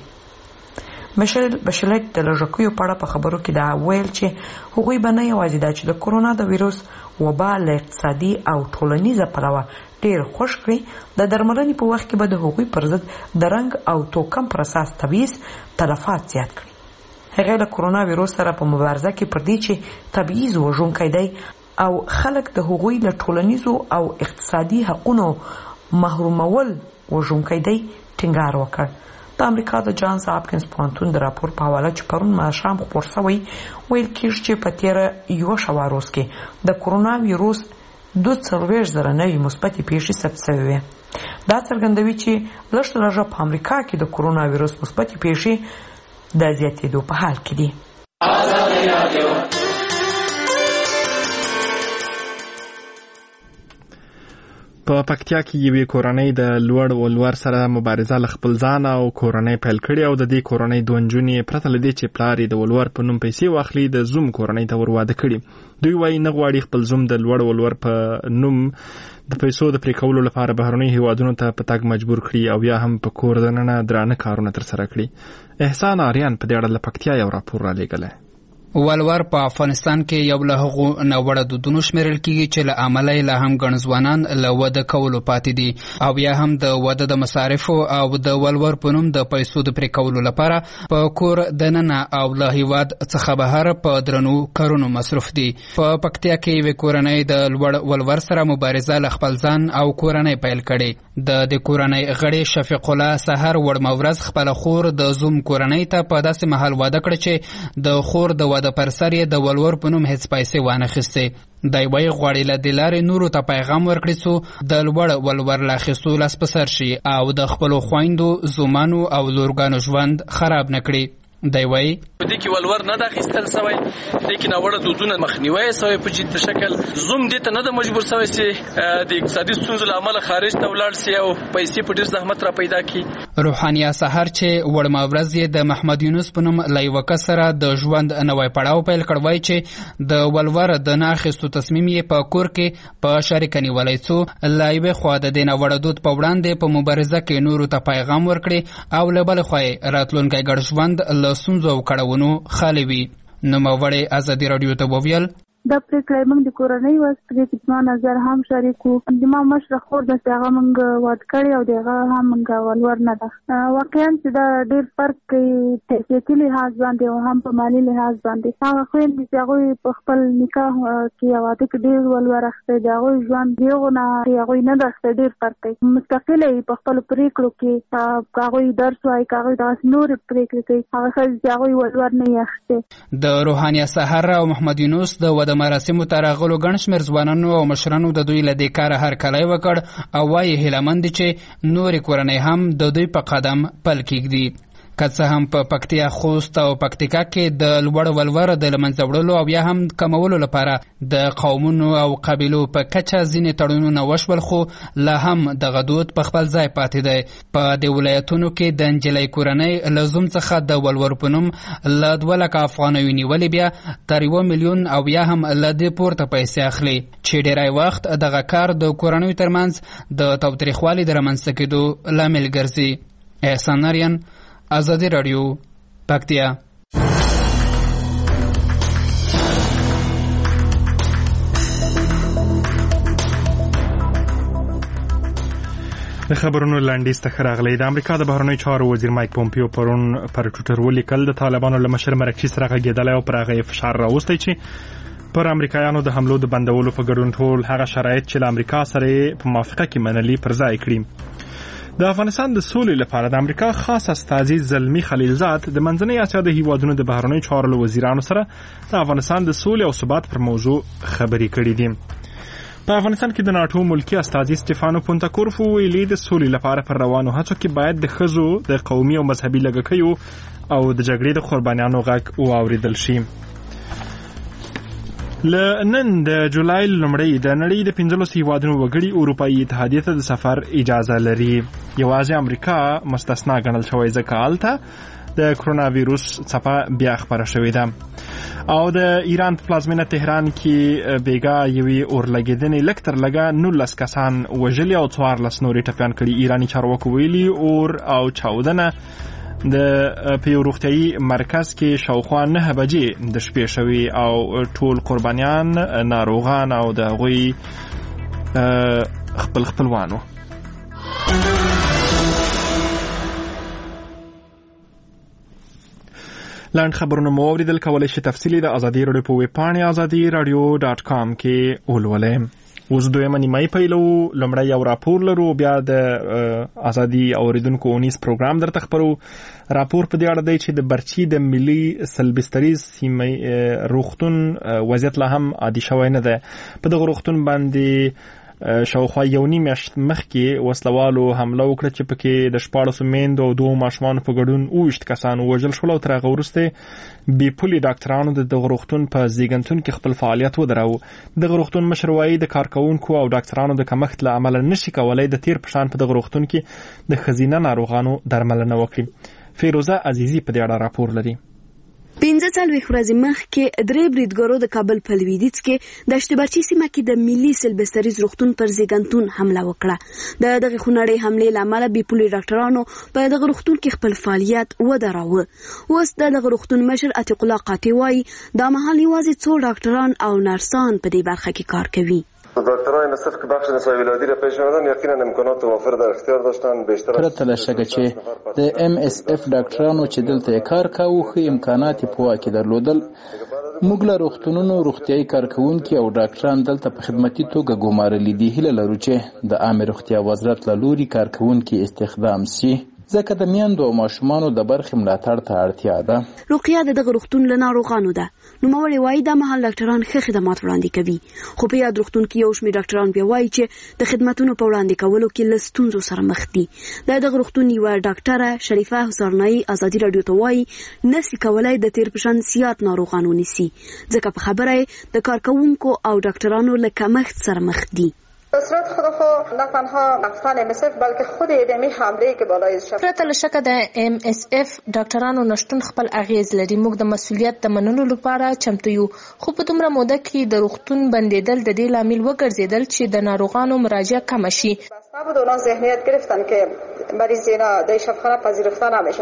S6: میشل بشلت د لږکیو په اړه په خبرو کې دا ویل چې هغوی به نه یوازې دا چې د کرونا د وایروس وبا له اقتصادي او ټولنیزه پلوه ډیر خوش کړي، د درملنې په وخت کې به د هغوی پر ضد د رنګ او توکم پر اساس تبعیض تلفات زیات کړي. هغه د کرونا وایروس سره په مبارزه کې پر دې چې تبعیض وژونکی دی او خلک د هغوی له ټولنیزو او اقتصادي حقوقو محرومول وژونکی دی ټینګار وکړ. د امریکا د جانز هاپکینز پوهنتون د راپور په حواله چې پرون ماښام خپور شوی ویل کېږي چې په تېره یوه شپه وروسته کې د کرونا وایروس 42,000 نوې مثبتې پیښې ثبت شوې وې. دا څرګندوي چې لږ تر لږه په امریکا کې د کرونا وایروس مثبتې پیښې د زیاتېدو په حال کې دي.
S2: په پکتیا کې یوې کورنۍ د لوړ ولور سره مبارزه له خپل ځان او کورنۍ پیل کړې او د دې کورنۍ دوه نجونې پرته له دې چې پلار یې د ولور په نوم پیسې واخلي د زوم کورنۍ ته ور واده کړي. دوی وایي نه غواړي خپل زوم د لوړ ولور په نوم د پیسو د پرې کولو لپاره بهرنیو هیوادونو ته په تګ مجبور کړي او یا هم په کور دننه درانه کارونه ترسره کړي. احسان آریان په دې اړه له پکتیا یو راپور رالیږلی.
S18: ولور په افغانستان کې یو له هغو ناوړه دودونو شمیرل کیږي چې له عمله یې لا هم ګڼ ځوانان له واده کولو پاتې دي او یا هم د واده د مصارفو او د ولور په نوم د پیسو د پرې کولو لپاره په کور دننه او له هیواد څخه بهر په درنو کارونو مصروف دي. په پکتیا کې یوې کورنۍ د لوړ ولور سره مبارزه له خپل ځان او کورنۍ پیل کړې. د کورنۍ غړي شفیق الله سحر وړمه ورځ خپل خور د زوم کورنۍ ته په داسې محل واده کړ چې د خور د واده پر سر یې د ولور په نوم هیڅ پیسې وانه خیستې. دی وایي غواړي له دې لارې نورو ته پیغام ورکړي څو د لوړ ولور له اخیستو لاس په سر شي او د خپلو خویندو، زومانو او لورګانو ژوند خراب نه کړي. دی وایي
S19: په دې کې ولور نه د اخیستل سوی، دې کې ناوړه دودونه مخنیوی سوی په جدي شکل. زوم دې ته نه د مجبور سوی چې د اقتصادي ستونزو له امله خارج ته ولاړ سي او پیسې په ډېر زحمت را پیدا کړي.
S18: روحانیه سحر چې وړمه ورځ یې د محمد یونس په نوم له یوه کس سره د ژوند نوی پړاو پیل کړ، وایي چې د ولور د نه اخیستو تصمیم یې په کور کې په شریکه نیولی څو له یوې خوا د دې ناوړه دود په وړاندې په مبارزه کې نورو ته پیغام ورکړي او له بلې خوا یې راتلونکی ګډ ژوند له ستونزو او کړاوونو خالي وي. نوموړی ازادي راډیو ته وویل
S20: دا پریکړه موږ د کورنۍ واس پرې چې ما نظر هم شریک وو د ما مشر خور د هغه موږ واد کړی او دغه هم موږ ولور نه ده واقعا چې دا ډېر فرق کوي تحقیقي لحاظ باندې او هم په مالی لحاظ باندې هغه خويندې چې هغوی په خپل نکاح کې واده کې ډېر ولور اخیستی د هغوی ژوند هغو نه هغوی نه ده اخیستی ډېر فرق کوي مستقله یې په خپلو پرېکړو کې هغوی درس وایي که هغوی دغسې نورې پرېکړې کوي هغه ښځې چې هغوی ولور نه یې اخیستی
S18: د روحانیه سحر او محمد یونس د واده مراسمو ته راغلو ګڼ شمېر ځوانانو او مشرانو د دوی له دې کاره هرکلی وکړ او وایي هیلهمند دي چې نورې کورنۍ هم د دوی په قدم پل کېږدي که څه هم په پکتیا خوست او پکتیکا کې د لوړ ولور د له منځه وړلو او بیا هم کمولو لپاره د قومونو او قبیلو په کچه ځینې تړونونه وشول خو لا هم دغه دود په خپل ځای پاتې دی په دې ولایتونو کې د نجلۍ کورنۍ له زوم څخه د ولور په نوم له 2 لکه افغانیو نیولې بیا تر 1 میلیون او بیا هم له دې پورته پیسې اخلي چې ډیری وخت دغه کار د کورنیو ترمنځ د تاوتریخوالي د رامنځته کېدو لامل ګرځي احسان نریان آزادی رادیو پکتیا
S2: د خبرونو لنډیز ته راغلی د امریکا د بهرنیو چارو وزیر مایک پومپیو پرون پر ټویټر ولیکل د طالبانو له مشر مرکچي سره غږېدلی او پر هغه فشار راوستی چې پر امریکایانو د حملو د بندولو په ګډون ټول هغه شرایط چې له امریکا سره په موافقه کې منلي پر ځای کړي د افغانستان د سولې لپاره د امریکا خاص استازي زلمی خلیلزاد د منځنۍ اسیا د هیوادونو د بهرنیو چارو له وزیرانو سره د افغانستان د سولې او ثبات پر موضوع خبرې کړې دي په افغانستان کې د ناټو ملکی استازي سټيفانو پونتاکورف ویلي د سولې لپاره پر روانو هڅو کې باید د ښځو د قومي او مذهبي لږکیو او د جګړې د قربانیانو غږ واوریدل شي نن د جولای لومړۍ د نړۍ د 15 هیوادونو وګړي اروپایي اتحادیه ته د سفر اجازه لري یوازې امریکا مستثنا ګڼل شوی ځکه هلته د کرونا ویروس څپه بیا خپره شوې ده او د ایران په پلازمینه تهران کې بیګا یوې اورلګېدنې لږ تر لږه 19 کسان وژلي او 14 نورې ټپیان کړي ایراني چارواکو ویلي اور او چاودنه د په یو روغتیايي مرکز کې شاوخوا 9 بجې د شپې شوي او ټول قربانیان ناروغان او د هغوی خپلوانو لاند خبرونه مو اوریدل کولای شي تفصیلی د ازادي رادیو په ویب پاڼه azadiradio.com کې ولولئ اوس دویمه نیمه پیلو لومړی یو راپور لرو بیا د ازادي اوریدونکو اونیس پروګرام درته خبرو راپور په دې اړه دی چې د برچی د ملي سلبستریز سیمې روغتون وضعیت لا هم عادي شوی نه ده په دغه روغتون باندې شاوخوا یو نیم میاشت مخکې وسلوالو حمله وکړه چې پکې د 14 میندو او 2 ماشومانو په ګډون 20 کسان وژل شول او تر هغه وروسته بې پولي ډاکټرانو د دغه روغتون په زیږنتون کې خپل فعالیت ودراوه دغه روغتون مشر وایي د کارکوونکو او ډاکټرانو د کمښت له امله نشي کولای د تیر په شان په دغه روغتون کې د ښځینه ناروغانو درملنه وکړي فیروزه عزیزی په دې اړه راپور لري
S21: 15 ورځې مخکې درې بریدګرو د کابل په لویدیځ کې د اشتباچي سیمه کې د ملي سلبستریز روغتون پر زیږنتون حمله وکړه د دغه خونړۍ حملې لامل بې پولي ډاکټرانو په دغه روغتون کې خپل فعالیت ودراوه اوس دغه روغتون مشر عتیق الله قاطع وایي دا مهال یوازې څو ډاکټران او نرسان په دې برخه کې کار کوي
S22: دکترای نصف که بخش نسای ولادی را پیش آمدن یقینا امکانات وافر در اختیار داشتن بیشتر
S23: پرته له شکه چې د MSF ډاکټرانو چې دلته کار کاوه خو امکانات په واکه درلودل موږ له روغتونونو روغتیايي کارکونکو او ډاکټران دلته په خدمتي توګه ګمارلي دي هله لرو چې د عامه روغتیا وزارت له لوري کارکونکو استخدام شي ځکه د میندو او ماشومانو د برخې ملاتړ ته اړتیا ده
S21: روغتیا د دغه روغتون له ناروغانو ده نوموړی وایي دا مهال ډاکټران ښه خدمات وړاندې کوي خو په یاد روغتون کې یو شمېر ډاکټران بیا وایي چې د خدماتونو په وړاندې کولو کې له ستونزو سره مخ دي د دغه روغتون یوه ډاکټره شریفه حسارنایي ازادي راډیو ته وایي نسي کولای د تیر په شان زیات ناروغان ونیسي ځکه په خبره یې د کارکوونکو او ډاکټرانو له کمښت سره مخ دي
S24: صورت خود نه تنها افغان MSF بلکه خود ادمی حمله که بالای شد
S25: پرته له شکه د MSF ډاکټرانو نشټون خپل اغیز لري موږ د مسولیت د منلو لپاره چمتو یو خو په دومره موده کې د روغتون بندیدل د دې لامل وګرځیدل چې د ناروغانو مراجعه کم شي
S24: سبب اونا ذهنیت گرفتن که مریض اینا در شفاخانه پذیرفته نمیشه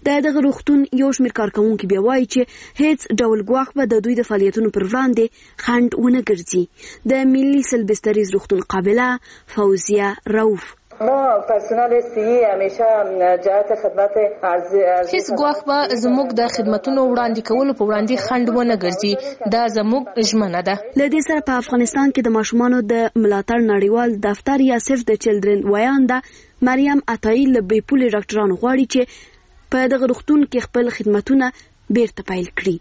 S21: دغه روغتون یو شمېر کارکوونکي بیا وایي چې هیڅ ډول ګواښ به د دوی د فعالیتونو پر وړاندې خنډ ونه ګرځي. د ملي سلبستریز روغتون قابله فوزیه رؤف:
S24: ما پرسنل صحی همیشه جهت خدمت
S25: هیڅ ګواښ به زموږ د خدمتونو وړاندې کولو په وړاندې خنډ ونه ګرځي. دا زموږ ژمنه ده.
S21: له دې سره په افغانستان کې د ماشومانو د ملاتړ نړیوال دفتر یا سیف د چلډرن ویانده مریم عطایی له بیپولي ډاکټرانو غواړي چې په دغه روغتون کې خپل خدمتونه بیرته پیل کړي.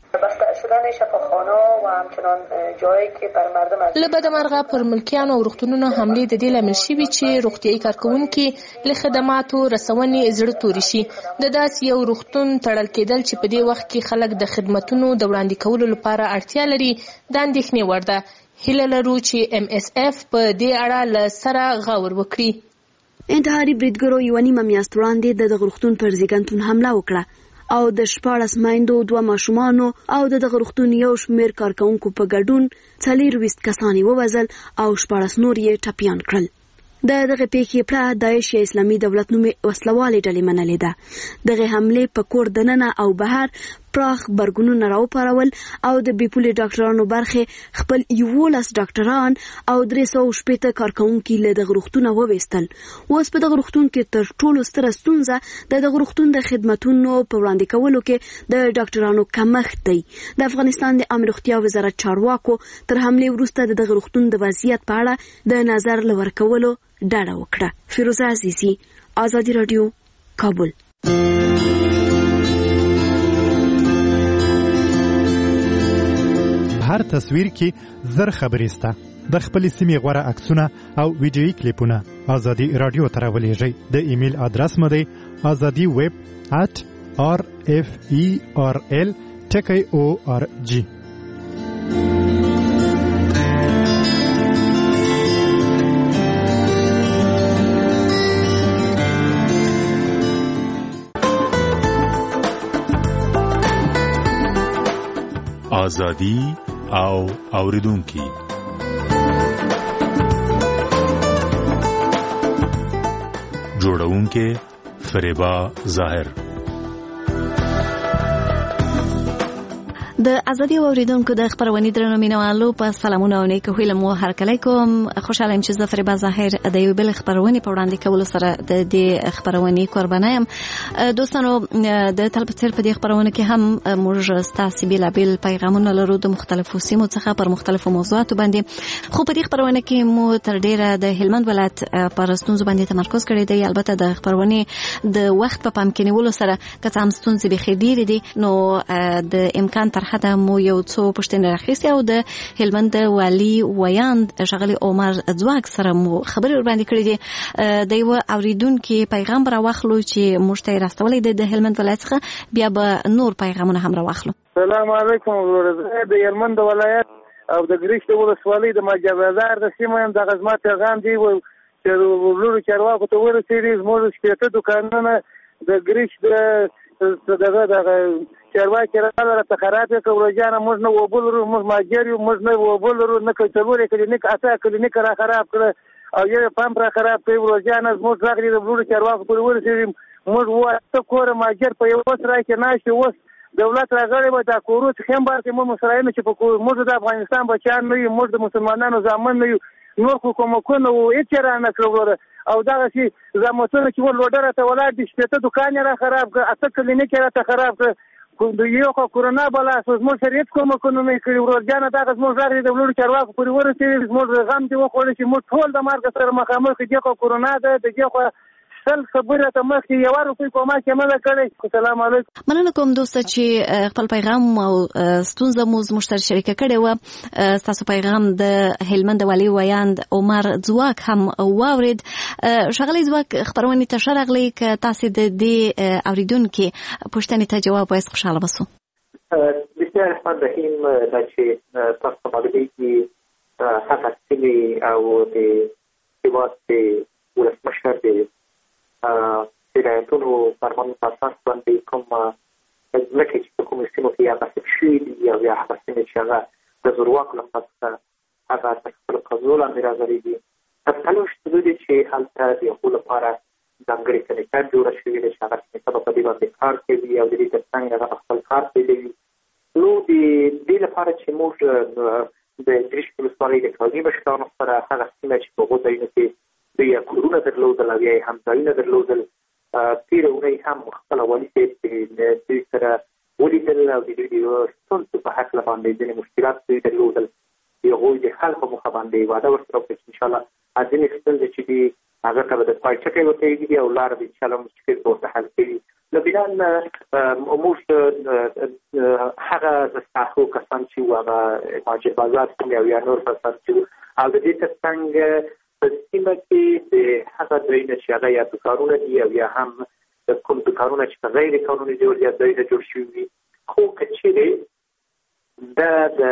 S25: له بدمرغه پر ملکیانو او روغتونونو حملې د دې لامل شوي چې روغتیايي کارکوونکي له خدماتو رسونې زړه توري شي. د داسې یو روغتون تړل کېدل چې په دې وخت کې خلک د خدمتونو د وړاندې کولو لپاره اړتیا لري د اندېښنې وړ ده. هیله لرو چې MSF په دې اړه له سره غور وکړي.
S21: انتحاري بریدګرو یوه نیمه میاشت وړاندې د دغه روغتون پر زیږنتون حمله وکړه او د 14 میندو 2 ماشومانو او دغه روغتون یو شمېر کارکوونکو په ګډون 24 کسان ووژل او 14 نور یې ټپیان کړل. دغه پیښې په داعش یا اسلامي دولت نومې وسلوالې ډلې منلې ده. دغه حمله په کور دننه او بهر پراخ برګونونه راوپارول او د بیپولي ډاکټرانو برخه خپل 11 ډاکټران او 360 کارکوونکي له دغه روغتونه وویستل. اوس په دغه روغتون کې تر ټولو ستره ستونزه د دغه روغتون د خدماتونو په وړاندې کولو کې د ډاکټرانو کمښت دی. د افغانستان د عامه روغتیا وزارت چارواکو تر حمله وروسته دغه روغتون د وضعیت په اړه د نظر لور کولو ډاډه وکړه. فیروزه عزیزی، آزادی رادیو، کابل.
S14: هر تصویر کې زر خبرې سته. د خپل سیمې غوره عکسونه او ویډیويي کلیپونه آزادی رادیو ته راولېږئ. د ایمیل ادرس مو دی azadiweb@referl.org.
S1: آزادی او اوریدونکي. جوړونکي فریبا ظاهر.
S13: د ازادي اوریدونکو د خبرونې درنو مینوالو په سلامونه او نیکه هیله مو هرکلی کوم. خوشاله یم چې زه فریبا ظاهر د یو بل خبرونې په وړاندې کولو سره د دې خبرونې قربانه یم. دوستانو، د تلپتر په دې خبرونه کې هم موږ ستاسو بیلابیل پیغامونه لرو د مختلفو سیمو څخه پر مختلفو موضوعاتو باندې. خو په دې خبرونه کې مو تر ډیره د هلمند ولایت پر ستونزو باندې تمرکز کړی دی. البته د خبرونې د وخت په پام کې نیولو سره که څه هم ستونزې بخیر ډیرې دي، نو د امکان تر حدا مو یو څو پوښتنې راخیستې او د هلمند والي ویاند ښاغلي عمر ځواک سره مو خبرې ورباندې کړې دي. د یو اوریدونکو پیغام راوخلو چې موږ ته راستولې د هلمند ولایت څخه، بیا به نور پیغامونه هم راوخلو.
S3: السلام علیکم. د هلمند ولایت او د ګریش د ولسوالۍ د ماجبازار د سیمې هم د غزما پیغام دی چې ورلو چارواکو ته ورسېږي. زموږ شپېته دوکانونه د ګریش دغه چارواکي راته خراب کړ. ورجانه موږ نه وبولرو، موږ ماجر یو، موږ نه وبولرو، نه کلتوري کلینیک اته کلینیک را خراب کړ او یو پمپ را خراب کړ. ورجانه موږ راغلي د ورلو چارواکو پورې ورسېږي. موږ واته کور ماجر په یو سره کې ناشته. اوس دولت راغلی به دا کورو څخه هم بارته مو مسرایمه چې په موږ د افغانستان بچان نه یو، موږ د مسلمانانو ځامن نه یو، نور حکومتونه و هیڅ را نه کړو. او دغه چې زموږ چې ولودره ته ولادت دي شپته دکان را خراب کړ، اته کلینیک را ته خراب کړ. یو خو کورونا بلا زموږ شریعت کوم نه کړی. ورځانه دغه زموږ راغلی د ولور چارواکو پورې ورسېږي. زموږ غم دی وخوړ چې موږ ټول د مرګ سره مخامخ دي. خو کورونا ده دغه خو سل خبره ته مخکې یو روپۍ کومه کمه کړې. السلام علیکم.
S13: مننه کوم دوست چې خپل پیغام او ستونزه مو زموږ سره شریکه کړې و. تاسو پیغام د هلمند والي ویاند عمر ځواک هم واورید. ښاغلی ځواک، خبرونه ته شرغلی ک تاسو د دې اوریدونکو پوښتنې ته جواب وایي، خوشاله وسو.
S4: بسم الله الرحمن الرحیم. دا چې تاسو مالي کې هغه سیمې او د هیواد د ولسمشر د هدایتونو فرمانونو په اساس باندې کوم ځمکې چې په کومو سیمو کې هغه شوي دي او یا هغه سیمې چې هغه د زورواکو لخوا هغه تر خپلو قبضو لاندې راغلي دي، تر تلاش شوي دي چې هلته د هغو لپاره ځانګړې کمیټه جوړه شوې ده چې هغه کمیټه به په دې باندې کار کوي او د دې تر څنګ هغه خپل کار پیلوي. نو د دې لپاره چې موږ د دریشک ولسوالۍ د قاضي مشرانو سره هغه سیمه چې په هغو ځایونو کې دوی کورونه درلودل او یا یې هم ځایونه درلودل، تېره اونۍ هم خپله والي صاحب دوی سره ولیدل او د دوی د ستونزو په هکله باندې ځینې مشکلات دوی درلودل، د هغوی د حل په موخه باندې وعده ورسره وکړه چې انشاءالله ځینې ستونزې چې دي هغه ته به د پای ټکی ورته ایږدي او لاره به انشاءالله مشکل به ورته حل کوي. نو بنا موږ هغه د ساحو کسان چې وو هغه مهاجر بازار سیمې او یا نور کسان چې وو او د دې تر څنګ په سیمه کې د هغه ځایونه چې هغه یا دوکانونه دي او یا هم کوم دوکانونه چې په غیر قانوني ډول یا ځایونه جوړ شوي وي، خو که چیرې دا د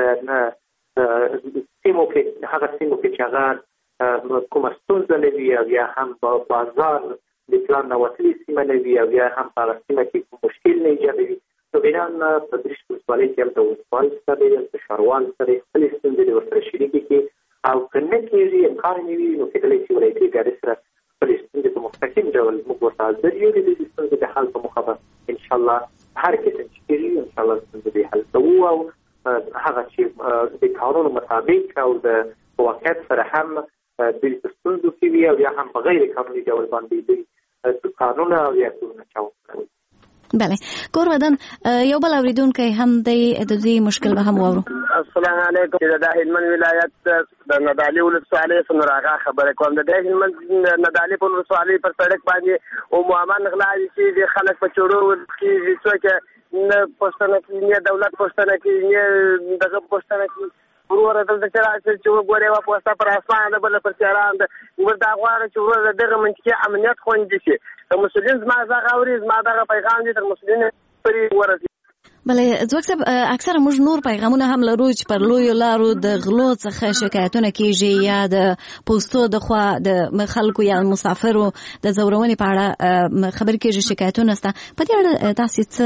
S4: سیمو کې هغه سیمو کې چې هغه کومه ستونزه نه وي او یا هم بازار د پلان نه وتلې سیمه نه وي او یا هم په هغه سیمه کې کوم مشکل نه ایجادوي، نو بنا په دریشک ولسوالۍ کې هم د ولسوال سره د ښاروال سره خپلې ستونزې د ورسره شریکې کړي او که نه کېږي امکان نه وي نو کېدلی شي ولایتي ادارې سره خپلې ستونزې په مستقیم ډول موږ ورته حاضر یو د دې ستونزې د حل په موخه به انشاءالله هر قسم چې کېږي انشاءالله ستونزې به حل کوو او هغه چې د قانونو مطابق او د واقعیت سره هم دوی په ستونزو کې وي او یا هم په غیر قانوني ډول باندې دوی دوکانونه او یا کورونه چاودوي.
S13: بله کور ودان یو بل اوریدونکی هم دی د دې مشکل به هم واورو.
S5: السلام علیکم. د هلمند ولایت د ندالي ولسوالۍ څخه راغا خبره کوم. د هلمند ندالي په ولسوالۍ پر سړک باندې او معامل غلا چې د خلک په چورو کې څوک نه پښتنه کې نه دولت پښتنه کې نه دغه پښتنه کې ورور دلته چې راځي چې وګورې وا پوسټه پر اسمان بل پر چران وردا غواړي چې ورور دغه منطقي امنیت خوندي شي. مسؤلین زما زغه اوري زما دغه پیغام دي تر مسؤلین پرې ورځي.
S13: بله ځوک صاحب اکثره موږ نور پیغامونه هم لرو چې پر لویو لارو د غلو څخه شکایتونه کیږي یا د پوسټو د خوا د خلکو یا مسافرو د زورونې په اړه خبر کیږي شکایتونه ستا په دې اړه تاسو څه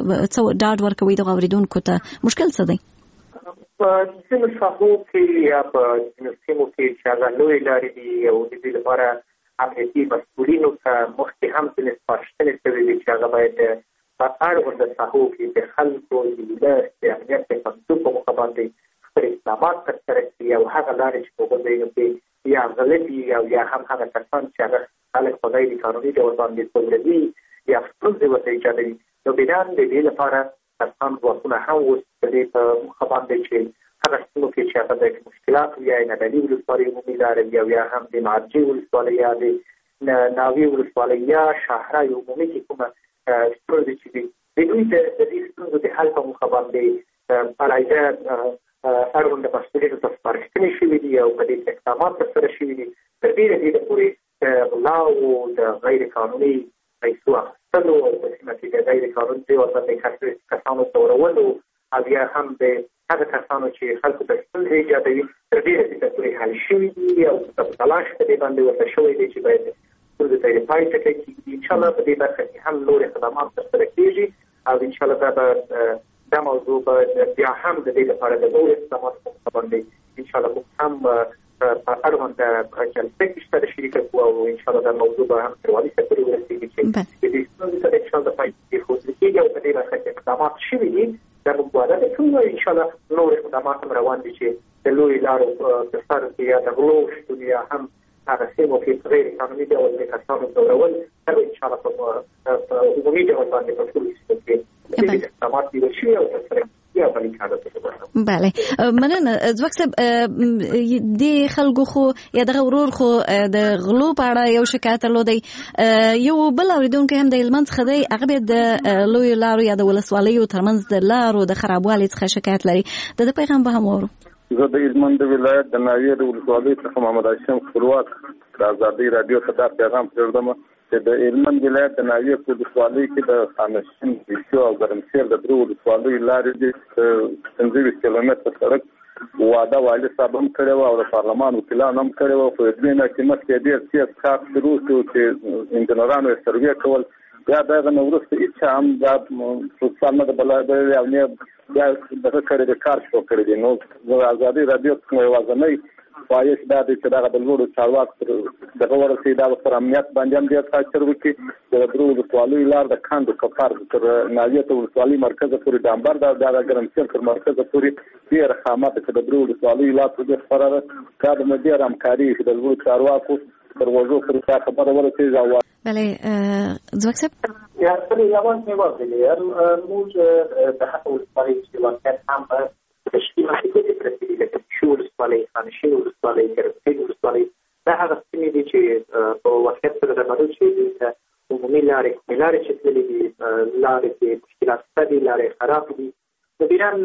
S13: ډاډ ورکوي د اوریدونکو ته مشکل څه دی؟
S4: په ځینو ساحو کې یا په ځینو سیمو کې چې هغه لویې لارې دي او د دې لپاره امنیتي مسؤلینو ته مخکې هم ځینې سپارښتنې شوې دي چې هغه باید په اړونده ساحو کې د خلکو د ولس د امنیت د خوندیتوب په موخه باندې خپل اقدامات ترسره کړي او هغه لارې چې په هغو ځایونو کې یا غلطي او یا هم هغه کسان چې هغه خلک په غیر قانوني ډول باندې ځوروي یا ستونزې ورته ایجادوي، نو بنا د دې لپاره کسان ځواکونه هم اوس په دې په موخه باندې چې هغه سیمو کې چې هغه د مشکلات یا ندالي ولسوالۍ عمومي لارې یا هم د مارجې ولسوالۍ یا د ناوې ولسوالۍ یا شاهرای عمومي کې کومه ستونزې چې دي د دوی د دې ستونزو د حل په موخه باندې علیحده اړونده مسؤلینو ته سپارښتنې شوي دي او په دې اقدامات ترسره شوي دي تر ډېره حده پورې د غلا او د غیر قانوني پیسو اخیستلو او په سیمه کې د غیر قانوني ډول باندې کسانو ځورولو او یا هم د هغه کسانو چې خلکو ته ستونزې ایجادوي تر ډېره حده پورې حل شوي دي او تلاش په دې باندې ورته شوی دی چې باید ستونزې ته یې پای ټکی کېږي. انشاءالله په دې برخه کې هم نور اقدامات ترسره کېږي او انشاءالله دا موضوع به بیا هم د دې لپاره د نور اقداماتو په موخه باندې انشاءالله موږ هم په اړونده جلسه کې شته شریکه کوو او انشاءالله دا موضوع به هم تر والي صاحب پورې ورسېږي چې د دې ستونزې ته انشاءالله پای کېښودل کېږي او په دې برخه کې اقدامات شوي دي. دا موږ وعده کوو انشاءالله نور اقدامات هم روان دي چې د لویو لارو په سر کې یا د غلو شتون یا هم هغه سیمو کې غیر قانوني ډول د کسانو ځورول دا به انشاءالله په عمومي ډول باندې په ټولو سیمو کې اقدامات نیول شوي او ترسره
S13: بله مننه. ځواک صاحب د خلکو خو یا دغه ورور خو د غلو په اړه یو شکایت درلودی، یو بل اوریدونکی هم د هلمند څخه دی، هغه به د لویو لارو یا د ولسوالیو ترمنځ د لارو د خرابوالي څخه شکایت لري. د پیغام به هم واورو.
S7: زه د هلمند ولایت د ناوې د ولسوالۍ څخه محمد هاشم خپلواک د ازادۍ راډیو ته دا پیغام پرېږدم چې د هلمند ولایت د ناوې په ولسوالۍ کې د خانشین بیشو او ګرمسیر د درو ولسوالیو لارې دي 25 کیلومتره سړک وعده والي صاحب هم کړی و او د پارلمان وکیلانو هم کړی و، خو د دې نه چې مخکې ډېر سیاست کار شروع شو چې انجنیرانو یې سروې کول یا دغه نه وروسته هېڅ هم دا پروتسال نه د بلای او نه بیا دغه کړی د کار شروع کړی دی. نو د ازادۍ راډیو څخه یوازینی وایي چې دا د لوړو چارواکو دغه ورسي دا پر امنیت باندې هم ډېر تاثیر وکړي. د درو ولسوالۍ لار د کاندو کفار تر ناویته ولسوالۍ مرکز پورې د انبار د ګرمسیر تر مرکز پورې ډېر خامات چې د درو ولسوالۍ لار په دې خبره دا د مدیر همکاري د لوړو چارواکو پر وجو پر خبره ورسي.
S13: بله ځواک صاحب
S4: یا په یوان په واسطه موږ د هغه ولسوالۍ چې واقعیت هم په تشکیلاتي کې پرېږدي چې شو ولسوالۍ خانشین ولسوالۍ ګرمسیر ولسوالۍ دا هغه سیمې دي چې په واقعیت سره د مدو چې عمومي لارې چې تللې دي لارې کې مشکلات شته دي لارې خراب دي. د بیران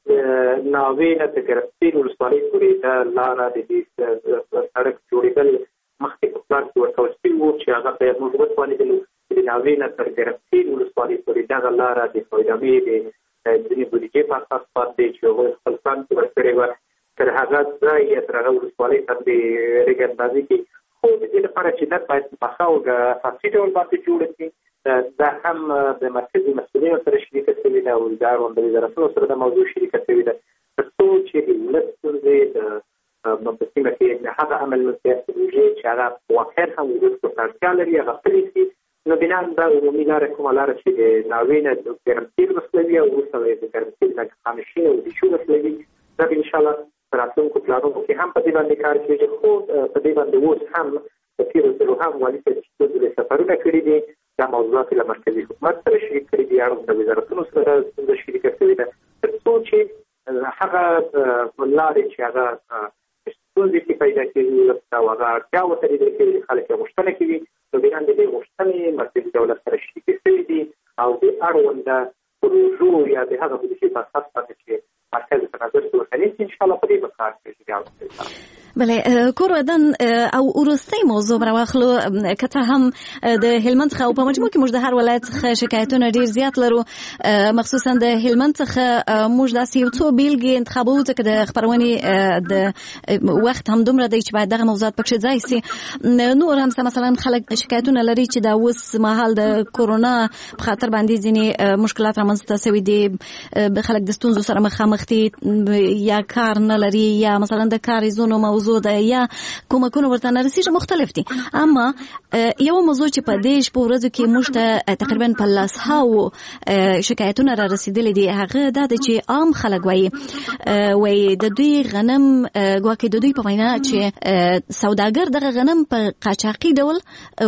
S4: ناوې نه د ګرمسیر ولسوالۍ پورې دا لاره د سړک جوړېدل مخکې په پلان کې ورکول شوي وو چې هغه په موږ وتوانېدلو چې د ناوې نه تر ګرمسیر ولسوالۍ پورې دغه لاره د فایدامې د ځینې بودیجې په اساس پاتې چې هغوی خپل پلان کې ورکړې وه تر هغه ځای یا تر هغه ولسوالۍ تر د ریګ اندازې کې خو د دې لپاره چې دا باید په ښه او اساسي ډول باندې جوړه شي. دا هم د مرکزي مسؤلینو سره شریکه شوې ده او د اړونده وزارتونو سره د موضوع شریکه شوې ده تر څو چې د ولس ستونزې د په سیمه کې هغه عمل سیاسي پروژې چې هغه واقعیت هم ولس ته اړتیا لري هغه پلي شي. نو بنا دا عمومي لاره کومه لاره چې د ناوې نه د ګرمسیر وسلوي او وروسته د ګرمسیر نه خانشین او د شو وسلوي دا انشاءالله په راتلونکو پلانونو کې هم په دې باندې کار کېږي. خو په دې باندې اوس هم په تېرو ځلو هم والي صاحب چې څو سفرونه کړي دي دا موضوعات له مرکزي حکومت سره شریک کړي دي اړونده وزارتونو سره ستونزه شریکه شوې ده تر څو چې هغه لارې چې هغه ستونزې کې پیدا کېږي او هغه اړتیا ورته لیدل کېږي خلک یې غوښتنه کوي. نو بیان د دې غوښتنې مرکزي دولت سره شریکې شوي دي او د اړونده پروژو یا د هغه بودیجې په اساس باندې چې مرکز په نظر کې ورته انشاءالله په دې به کار کېږي.
S13: بله کور ودان او وروستۍ موضوع راواخلو که څه هم د هلمند څخه او په مجموع کې موږ د هر ولایت څخه شکایتونه ډیر زیات لرو مخصوصا د هلمند څخه موږ داسې یو څو بیلګې انتخابو ځکه د خپرونې د وخت هم دومره دی چې باید دغه موضوعات پکښې ځای سي. نور هم مثلا خلک شکایتونه لري چې دا اوس مهال د کورونا په خاطر باندې ځینې مشکلات رامنځته شوي دي خلک د ستونزو سره مخامخ دي یا کار نه لري یا مثلا د کاریزونو موضوع ده یا کومکونه ورته نه رسیږي مختلف دي. اما یو موضوع چې په دې شپو ورځو کې موږ ته تقریبا په لسهاو شکایتونه را رسیدلي دي هغه دا ده چې عام خلک وایي د دوی غنم ګواکې د دوی په وینا چې سوداګر دغه غنم په قاچاقي ډول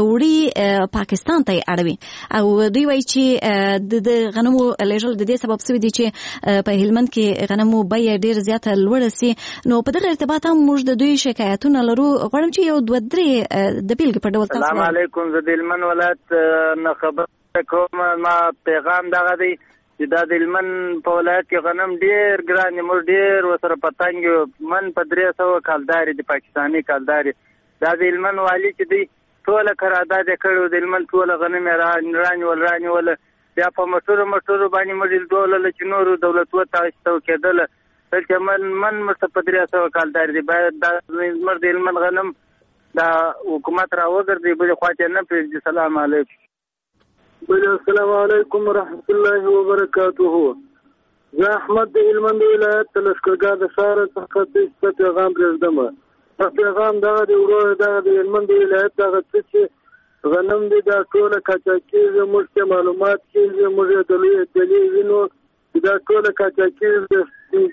S13: وړي پاکستان ته اړوي او دوی وایي چې د غنمو لیږل د دې سبب شوی دی چې په هلمند کې غنمو بیه ډیر زیاته لوړه سي. نو په دغه ارتباط هم موږ د دوی شکایتونه لرو غواړم چې یو دوه درې د بیلګې په ډول تاسو.
S8: السلام علیکم زه د هلمند ولایت نه خبره کوم. ما پیغام دغه دی چې دا د هلمند په ولایت کې غنم ډیر ګران دي موږ ډیر ورسره په تنګ یو من په 300 کالدارې د پاکستاني کالدارې دا د هلمند والي چې دی ټوله قرارداد یې کړی د هلمند ټوله غنم یې رانیول بیا په موټرو باندې موږ ډولله چې نورو دولتونو ته کېدله بلکې من مرته په 300 کالدارې دی باید دا زموږ د هلمند غنم دا حکومت راوګرځي بلې خواته نه پرېږدي. سلام علیکم.
S3: السلام علیکم ورحمت الله وبرکاته. زه احمد د هلمند ولایت لښکرګاه د ښار څخه څه پیغام پرېږدم. پیغام دغه دی ورور دغه د هلمند ولایت دغه څه چې غنم دی دا ټوله قاچاقي موږ ته معلومات کېږي موږ د دلیل وینو دا ټوله قاچاقي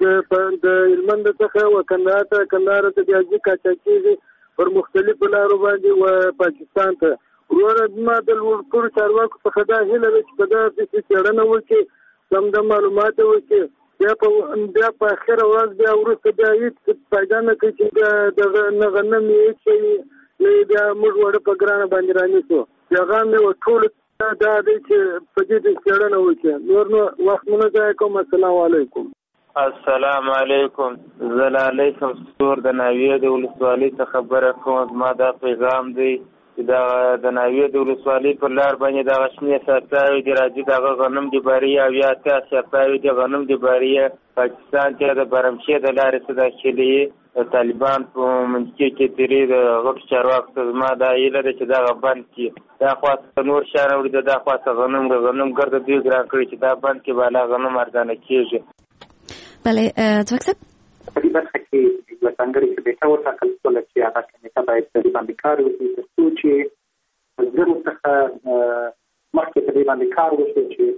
S3: د هلمند څخه و کندهار ته بیا قاچاقي پر مختلفو لارو باندې و پاکستان ته. وروره زما د لوړپوړو چارواکو څخه دا هیله ده چې په دغه څېړنه وکړي سم د معلومات وکړي بیا په اخره ورځ بیا وروسته بیا هېڅ فایده نه کوي چې د غنم یې هېڅ شی بیا موږ وړه په ګرانه باندې رانیسو. پیغام مې ټولو دا دی چې په دې څېړنه وکړي. نور نو وخت مو نه ضایع کوم. السلام علیکم.
S9: السلام علیکم. زه لالی سمسور د ناویې د ولسوالۍ څخه خبره کوم. زما دا پیغام دی چې د ناویې د ولسوالۍ پر لار باندې دغه شنې سرتاوي دي راځي دغه غنم د باریه او یا اتیا سرتاوي دي غنم د باریه پاکستان ته د برمشې د لارې څخه داخلي طالبان په منځ کې تیرې د غټ چارواکو ته زما دا هیله ده چې دغه بند کړي. دا خواته نور شیان وړي دا خواته غنم ګرده دوی ګران کړي چې دا بند کړي بالا غنم ارزانه کېږي.
S13: بله ځواک صاحب
S4: په دې برخه کې د ځانګړي کمیټه وټاکل شوله چې هغه کمیټه باید په دې باندې کار وکړي تر څو چې بزګرو څخه مخکې په دې باندې کار وشي چې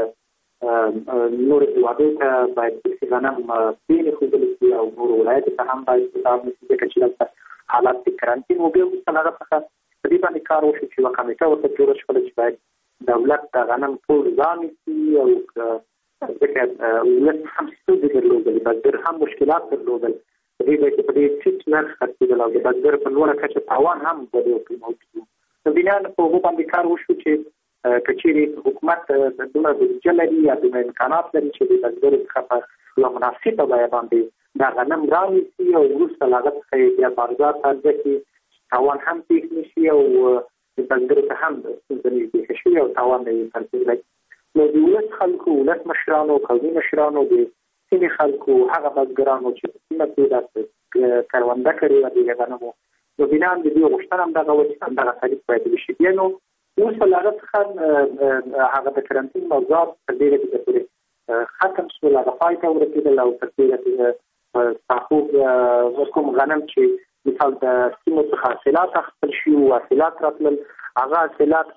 S4: باید نور هیوادو ته باید د غنم بیلې ښودل شي او نور ولایتو ته هم باید کتاب نشي ځکه چې دلته حالات د کرنټین و بیا وروسته له هغه څخه په دې باندې کار وشي چې یوه کمیټه ورته جوړه شوله چې باید دولت د غنم ټول ځان نیسي او ځکه ولس هم ستونزې درلودلې بزګر هم مشکلات درلودل په دې ځای کې په دې ټیټ نرخ خرڅېدل او د بزګر په لوړه کچه تاوان هم په دې موجود و. نو بنا په هغو باندې کار وشو چې که چیرې حکومت دومره بودیجه لري یا دومره امکانات لري چې د بزګرو څخه په یوه مناسبه بیه باندې دا غنم رانیسي او وروسته له هغه څخه یې بیا بازار ته ځکي تاوان هم پېښ نه شي او د بزګرو ته هم ستونزه نه وي پېښه شوې او تاوان نه وي خرڅېدلی. نو د ولس خلکو ولس مشرانو قومي مشرانو د سیمې خلکو هغه بزګرانو چې په سیمه کې دا کرونده کړې وه د غنمو نو بنا د دې غوښتنه هم دغه وه چې همدغه تعریف باید وشي. بیا نو وروسته له هغه څخه هغه د کرنټین موضوعات تر ډېره حده پورې ختم شول هغه پای ته ورسېدل او تر ډېره ساخوب کوم غنم چې مثال د سیمو څخه حاصلات اخیستل شي او حاصلات راتلل هغه حاصلات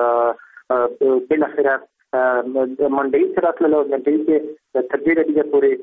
S4: بالاخره منډۍ ته راتلل او منډۍ کې تر ډېره حده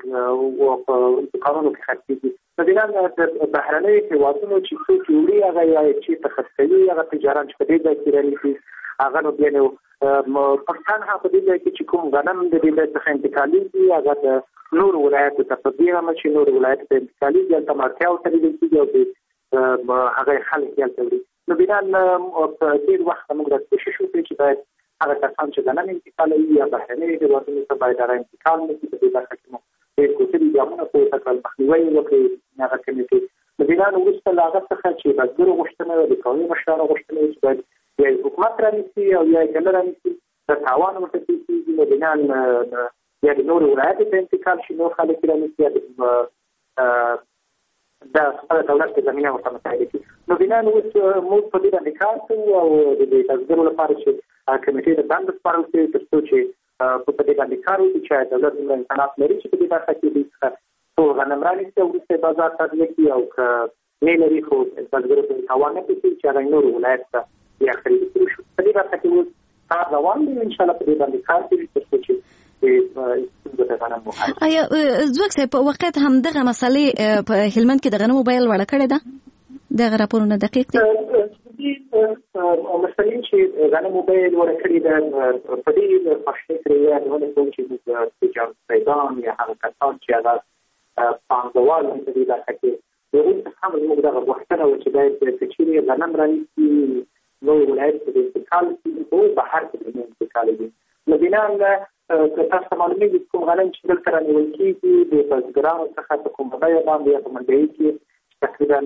S4: پورې دوکانونو کې خرڅېږي. نو بنا بهرنیو هېوادونو چې څوک وړي هغه یا چېرته خرڅوي هغه تجاران چې په دې ځای کې رانیسي هغه نو بیا نو پښتانه په دې ځای کې چې کوم غنم د دې ځای څخه انتقالېږي هغه د نورو ولایتو ته په دې امر چې نورو ولایتو ته انتقالېږي هلته مارکیا ورته لیدل کېږي او هغه خلک یې هلته وړي. نو بنا په ډېر وخت موږ دا کوشش وکړو چې باید هغه کسان چې غنم انتقالوي یا بهرنیو هېوادونو ته باید هغه انتقال نه کړي. په دې برخه کې مو ډېر کوچني ګامونه پورته کړل مخنیوی یې وکړي هغه کمیټې. نو بنا وروسته له هغه څخه چې بزګرو غوښتنه وه د قومي مشرانو غوښتنه وه چې باید یا حکومت رانیسي او یا یې که نه رانیسي د تاوان ورته پېښېږي نو بنا یا د نورو ولایتو ته انتقال شي نور خلک یې رانیسي یا د خپله دولت په زمینه ورته متحده کړي. نو بنا اوس موږ په دې باندې کار کوو او د بزګرو لپاره چې کمیټې د دندو سپارل شوې تر څو چې په دې باندې کار وکړي چې دولت دومره امکانات لري چې په دې برخه کې دوی څخه ټول غنم رانیسي او وروسته یې بازار ته کړي او که نه لري خو بزګرو ته تاوان نه پېښېږي چې هغه نورو ولایت ته بیا خرید کړي شو. په دې برخه کې اوس کار روان دی انشاءالله په دې باندې کار کوي تر څو چې
S13: آیا ځواک صاحب په واقعیت همدغه مسلې په هلمند کې د غنمو بیه لوړه کړې ده دغه راپورونه دقیق دي؟
S4: مسلې چې غنمو بیه لوړه کړې ده په دې پښتې کې یادونه کوم چې موږ تجارت پیدان یا هغه کسان چې هغه پانګوال په دې برخه کې وروسته هم موږ دغه غوښتنه وه چې باید که چیرې غنم رانیسي نور ولایت ته د انتقال کړي خو بهر ته د انتقالوي. نو بنا که تاسو ته معلومېږي کوم غنم چې دلته رانیول کېږي د بزګرانو څخه په کومه بیه باندې یا په منډۍ کې تقریبا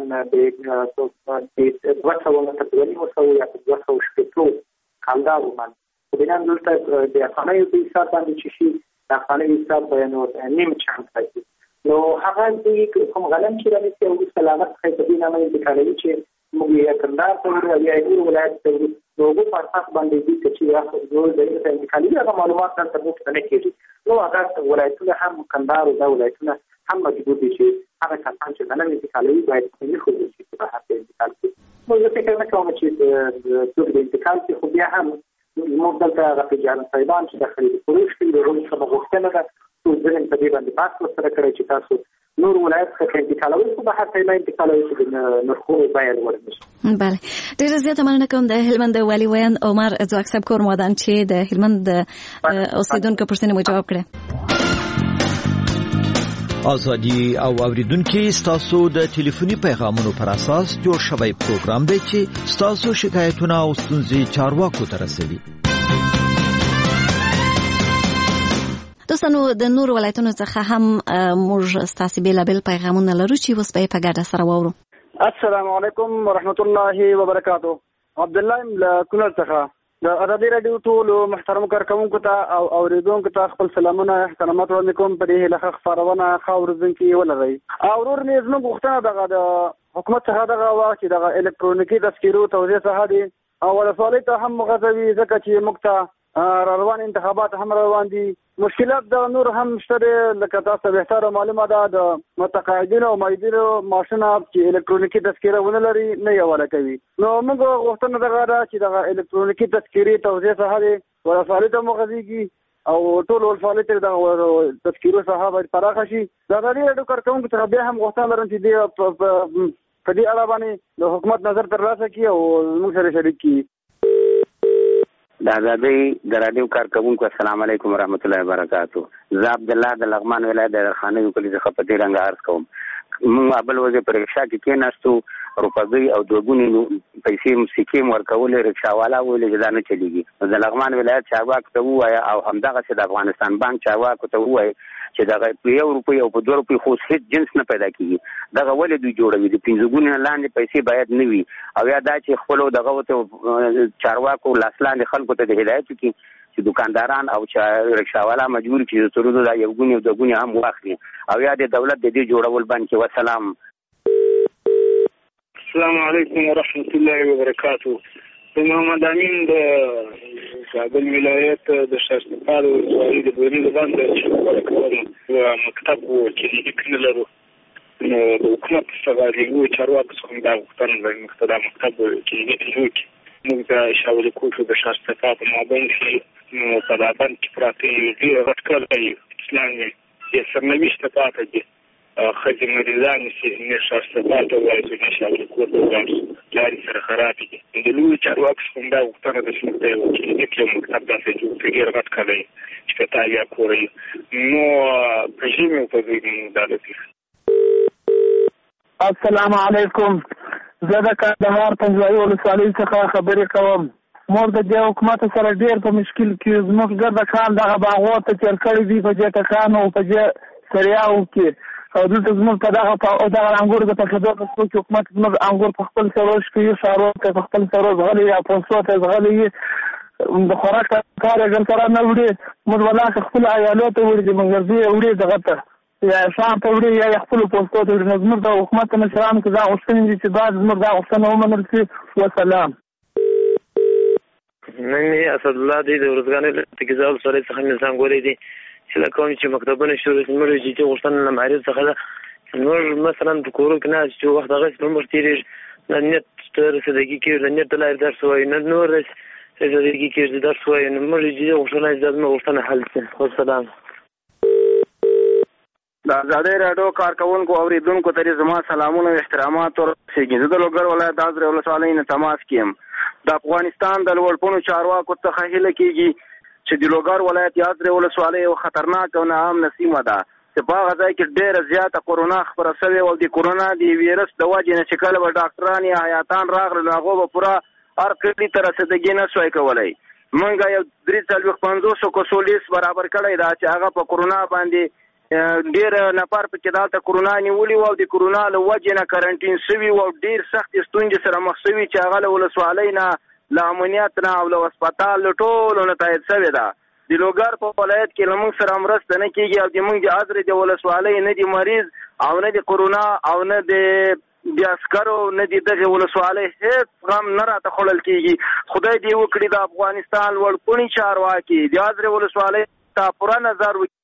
S4: د 200 نه تر 200 یا 260 کالدارو باندې خو بنا دلته د افغانیو په حساب باندې چې شي د افغانیو حساب به نو نیم چند راځي. نو هغه د کوم غنم چې رانیسي او وروسته له هغه څخه په دې نامه انتقالوي چې موږ یې کندهار ته وړو یا نور ولایت ته وړو نو هغو په اساس باندې دوی ته چې نور ځایونو ته انتقالوي هغه معلومات دلته موږ ته نه کېږي. نو هغه ولایتونه هم کندهار او دا ولایتونه هم مجبور دي چې هغه کسان چې غنم انتقالوي باید پرېښودل شي چې بهر ته انتقال کړي. نو زه فکر نه کوم چې څوک د انتقال کړي خو بیا هم زموږ دلته هغه تجارت صاحبان چې د خرید فروش کوي د هغوی څخه غوښتنه ده ټول ذهن په دې باندې بحث ورسره کړی چې تاسو نور ولایت څخه انتقالوي خو بهر ته نه انتقالوي چې د نرخونو بیه لوړه نه شي.
S13: بله ډېره زیاته مننه کوم د هلمند والي ویان عمر ځواک صاحب کورمادان چې د هلمند اوسیدونکو پوښتنې مو جواب کړې.
S10: ازادي او اوریدونکو ستاسو د ټلیفوني پیغامونو پر اساس جوړ شوی پروګرام دی چې ستاسو شکایتونه او ستونزې چارواکو ته رسوي.
S13: دوستانو د نور ولایتونو څخه هم موږ ستاسو بیلابل پیغامونه لرو چې اوس به په ګډه سره واورو.
S11: السلام علیکم ورحمت الله وبرکاتو. عبد الله له کونړ څخه د ازادي رادیو ټول محترم کارکونکو ته او اوریدونکو ته خپل سلامونه احترامات وړاندې کوم. په دې لخوا خبرونه خاورځونکي ولري او ورور مې زموږ غوښتنه دغه د حکومت څخه دغه وا چې دغه الکترونیکي تذکیرو توزیع څخه دي او ولسوالۍ ته هم غځوي ځکه چې موږ ته روان انتخابات هم روان دي. مشکلات د نور هم شته، لکه تاسو بهتره معلومه ده د متقاعدینو او مایدینو معاشونه چې الکترونیکي تذکره ونه لري نه یې ولا کوي. نو موږ غوښتنه دغه ده چې دغه الکترونیکي تذکرې توزیع څخه دی ولسوالۍ ته مغځيږي او ټول ولسوالۍ ته دغه تذکرو څخه باید پراخه شي. د ازادي راډیو کارکوونکو څخه بیا هم غوښتنه لرم چې په دې اړه باندې د حکومت نظر ترلاسه کړي او موږ سره شریک کړي.
S6: د ازادۍ د راډیو کارکوونکو السلام علیکم ورحمت الله وبرکاتو. زه عبد الله د لغمان ولایت د خانې کلی څخه په دې رنګ عرض کوم. موږ بل وځي پر رکشا کې کېناستو، روپګي او دوګونی پیسې موسیقي ورکولې، رکشا والا ویل چې دا نه چلیږي. د لغمان ولایت چارواکو ته ووایه او همدغه چې د افغانستان بانک چارواکو ته ووایه چې دغه په 1 روپۍ او په 2 روپۍ خو هیڅ جنس نه پیدا کیږي. دغه ولې دوی جوړوي؟ د 15 ګونې لاندې پیسې باید نه وي، او یا دا چې خپل دغه ته چارواکو لاسلاندې خلکو ته د هدایت کوي چې دکانداران او رکشا والا مجبور کړي چې ترونه دا 1 ګونې او 2 ګونې هم واخلي، او یا د دولت د دې جوړول باندې. وسلام.
S12: السلام علیکم ورحمت الله وبرکاتو. محمد امین د کابل ولایت د شاشنپال ولسوالۍ د بونې د باندې خبره کوم. مکتب چې لیکنه لرو نو د حکومت څخه د چارواکو څخه دا غوښتنه ده چې دا مکتب چې لیکنه موږ د شاول کوټو د شاشنپال په مابین کې نو په دابن کې پراته یو غټ کړی اسلام یې سرنوشت پاتې دي. خځې مریضان چې نه شاشنپال ته وایي چې شاول کوټو لارې سره خرابې دي. د لوی چارواکو څخه دا غوښتنه ده چې لیکنه مکتب داسې جوړ کړي ډېر غټ کړی چې په تایا کوري نو په ژمي په دې دالتي.
S3: السلام علیکم. زه د کندهار پنځوایي ولسوالۍ څخه خبرې کوم. موږ د دې حکومت سره ډېر په مشکل کې زموږ ګرده کال دغه باغو ته تېر کړی دي په جټکانو او په سریاو کې، او دلته زموږ په دغه انګور د پخېدو په څو کې حکومت زموږ انګور په خپل سروش کې ښارو ته په خپل سروش غلی یا پوستو ته غلی د خوراک کار یې ګل سره نه وړي. موږ ولاکه خپل عیالو ته وړي د منګرځي وړي دغه ته یا شام ته وړي یا خپل پوستو ته وړي. زموږ د حکومت مشرانو کې دا غوښتنې دي چې باید زموږ دا غوښتنه ومنل شي. وسلام.
S15: نن اسد الله دی د ورځګانې تکزال سره څخه انسان ګوري دي چې لکه چې مکتبونه شروع شمر چې غوښتنه نه معرض څخه ده. نور مثلا د کورو کې نه چې وخت هغه په مر تیرې نه نیت تر رسیدګي کې نه نیت لای درس وای نه نور رسیدګي کې درس وای نو مر چې غوښتنه حل شي. والسلام.
S3: د ازادۍ راډیو کارکوونکو او اوریدونکو ته زما سلامونه او احترامات ورسیږي. زه د لوګر ولایت ازرې ولسوالۍ نه تماس کوم. د افغانستان د لوړپوړو چارواکو څخه هیله کیږي چې د لوګر ولایت ازرې ولسوالۍ یو خطرناک او ناامنه سیمه ده چې په هغه ځای کې ډېره زیاته کورونا خپره شوې او د کورونا د ویروس د وجې نه چې کله به ډاکټران یا حیاتان راغلل نو هغو به پوره هر کلي ته رسېدګي نه شوی کولی. موږ یو 350 کسو لیست برابر کړی ده چې هغه په کورونا باندې ډېر نفر پکې دلته کورونا نیولي وو او د کورونا له وجې نه کرنټین شوي وو او ډېر سختې ستونزې سره مخ شوي چې هغه له ولسوالۍ نه له امنیت نه او له هسپتال له ټولو نه تایید شوې ده. د لوګر په ولایت کې له موږ سره مرسته نه کېږي او د موږ د ازرې د ولسوالۍ نه د مریض او نه د کورونا او نه د عسکرو نه د دغې ولسوالۍ هېڅ غم نه راته خوړل کېږي. خدای دې وکړي د افغانستان لوړپوړي چارواکي د ازرې ولسوالۍ ته پوره نظر وکړي.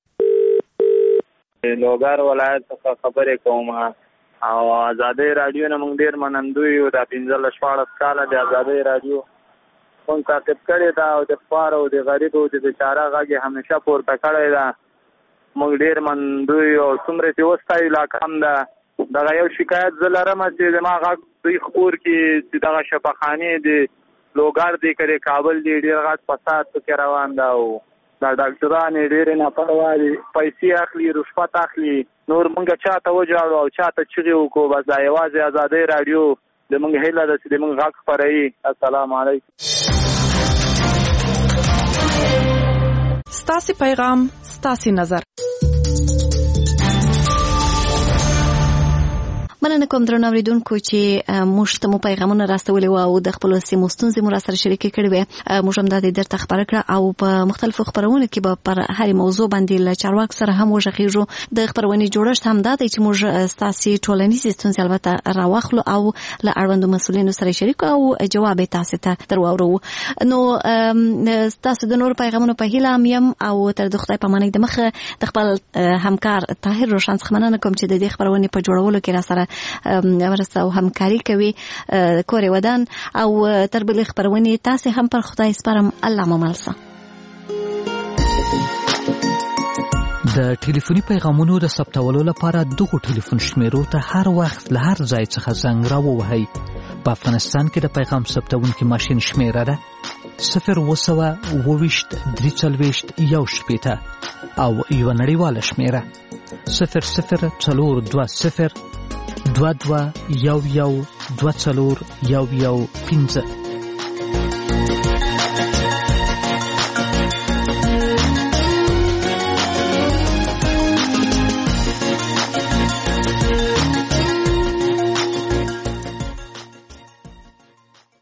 S16: لوګر ولایت څخه خبرې کوم او ازادۍ راډیو نه موږ ډېر منندوی یو. دا 15-14 کاله د ازادۍ راډیو موږ تعقیب کړې ده او د خوار او د غریب او د بیچاره غږ یې همیشه پورته کړی ده. موږ ډېر منندوی یو. څومره چې وستایو لا کم ده. دغه یو شکایت زه لرم چې زما غږ دوی خپور کې چې دغه شفاخانې د لوګر دی که د کابل دی ډېر غټ فساد پکې روان ده او دا ډاکټران ډېرې ناپروا دي، پیسې اخلي، رشوت اخلي. نور موږ چاته وجاړو او چاته چغې وکړو، بس دا یوازې ازادۍ راډیو د موږ هیله ده چې د موږ غږ خپروي. السلام علیکم.
S17: ستاسې پیغام ستاسې نظر.
S13: مننه کوم درنو اوریدونکو چې موږ ته مو پیغامونه راستولي وو او د خپل سیمو ستونزې مو سره شریکې کړې وې. موږ هم د درته خبره کړه او په مختلفو خبرونو کې به پر هر موضوع باندې له چارواک سره هم وژغېږو. د خبرونې جوړښت هم دا دی چې موږ ستاسو ټولنیزې ستونزې البته راواخلو او له اړوندو مسؤلینو سره شریک او جواب تاسو ته درواورو. نو تاسو د نور پیغامونو په هیله یم او تر د خدای په امان د مخه د خپل همکار طاهر روشن څخه مننه کوم چې د دې خبرونې په جوړولو کې را سره مرسته او همکاري کوي. کورې ودان او تر بلې خبرونې تاسو هم پر خدای سپارم. الله مو ملسه.
S2: د ټلیفوني پیغامونو د ثبتولو لپاره دغه ټلیفون شمیرو ته هر وخت له هر ځای څخه زنګ راووهئ. په افغانستان کې د پیغام ثبتونکي ماشین شمیره ده 0202341 او یو نړیواله شمیره 00402211241115.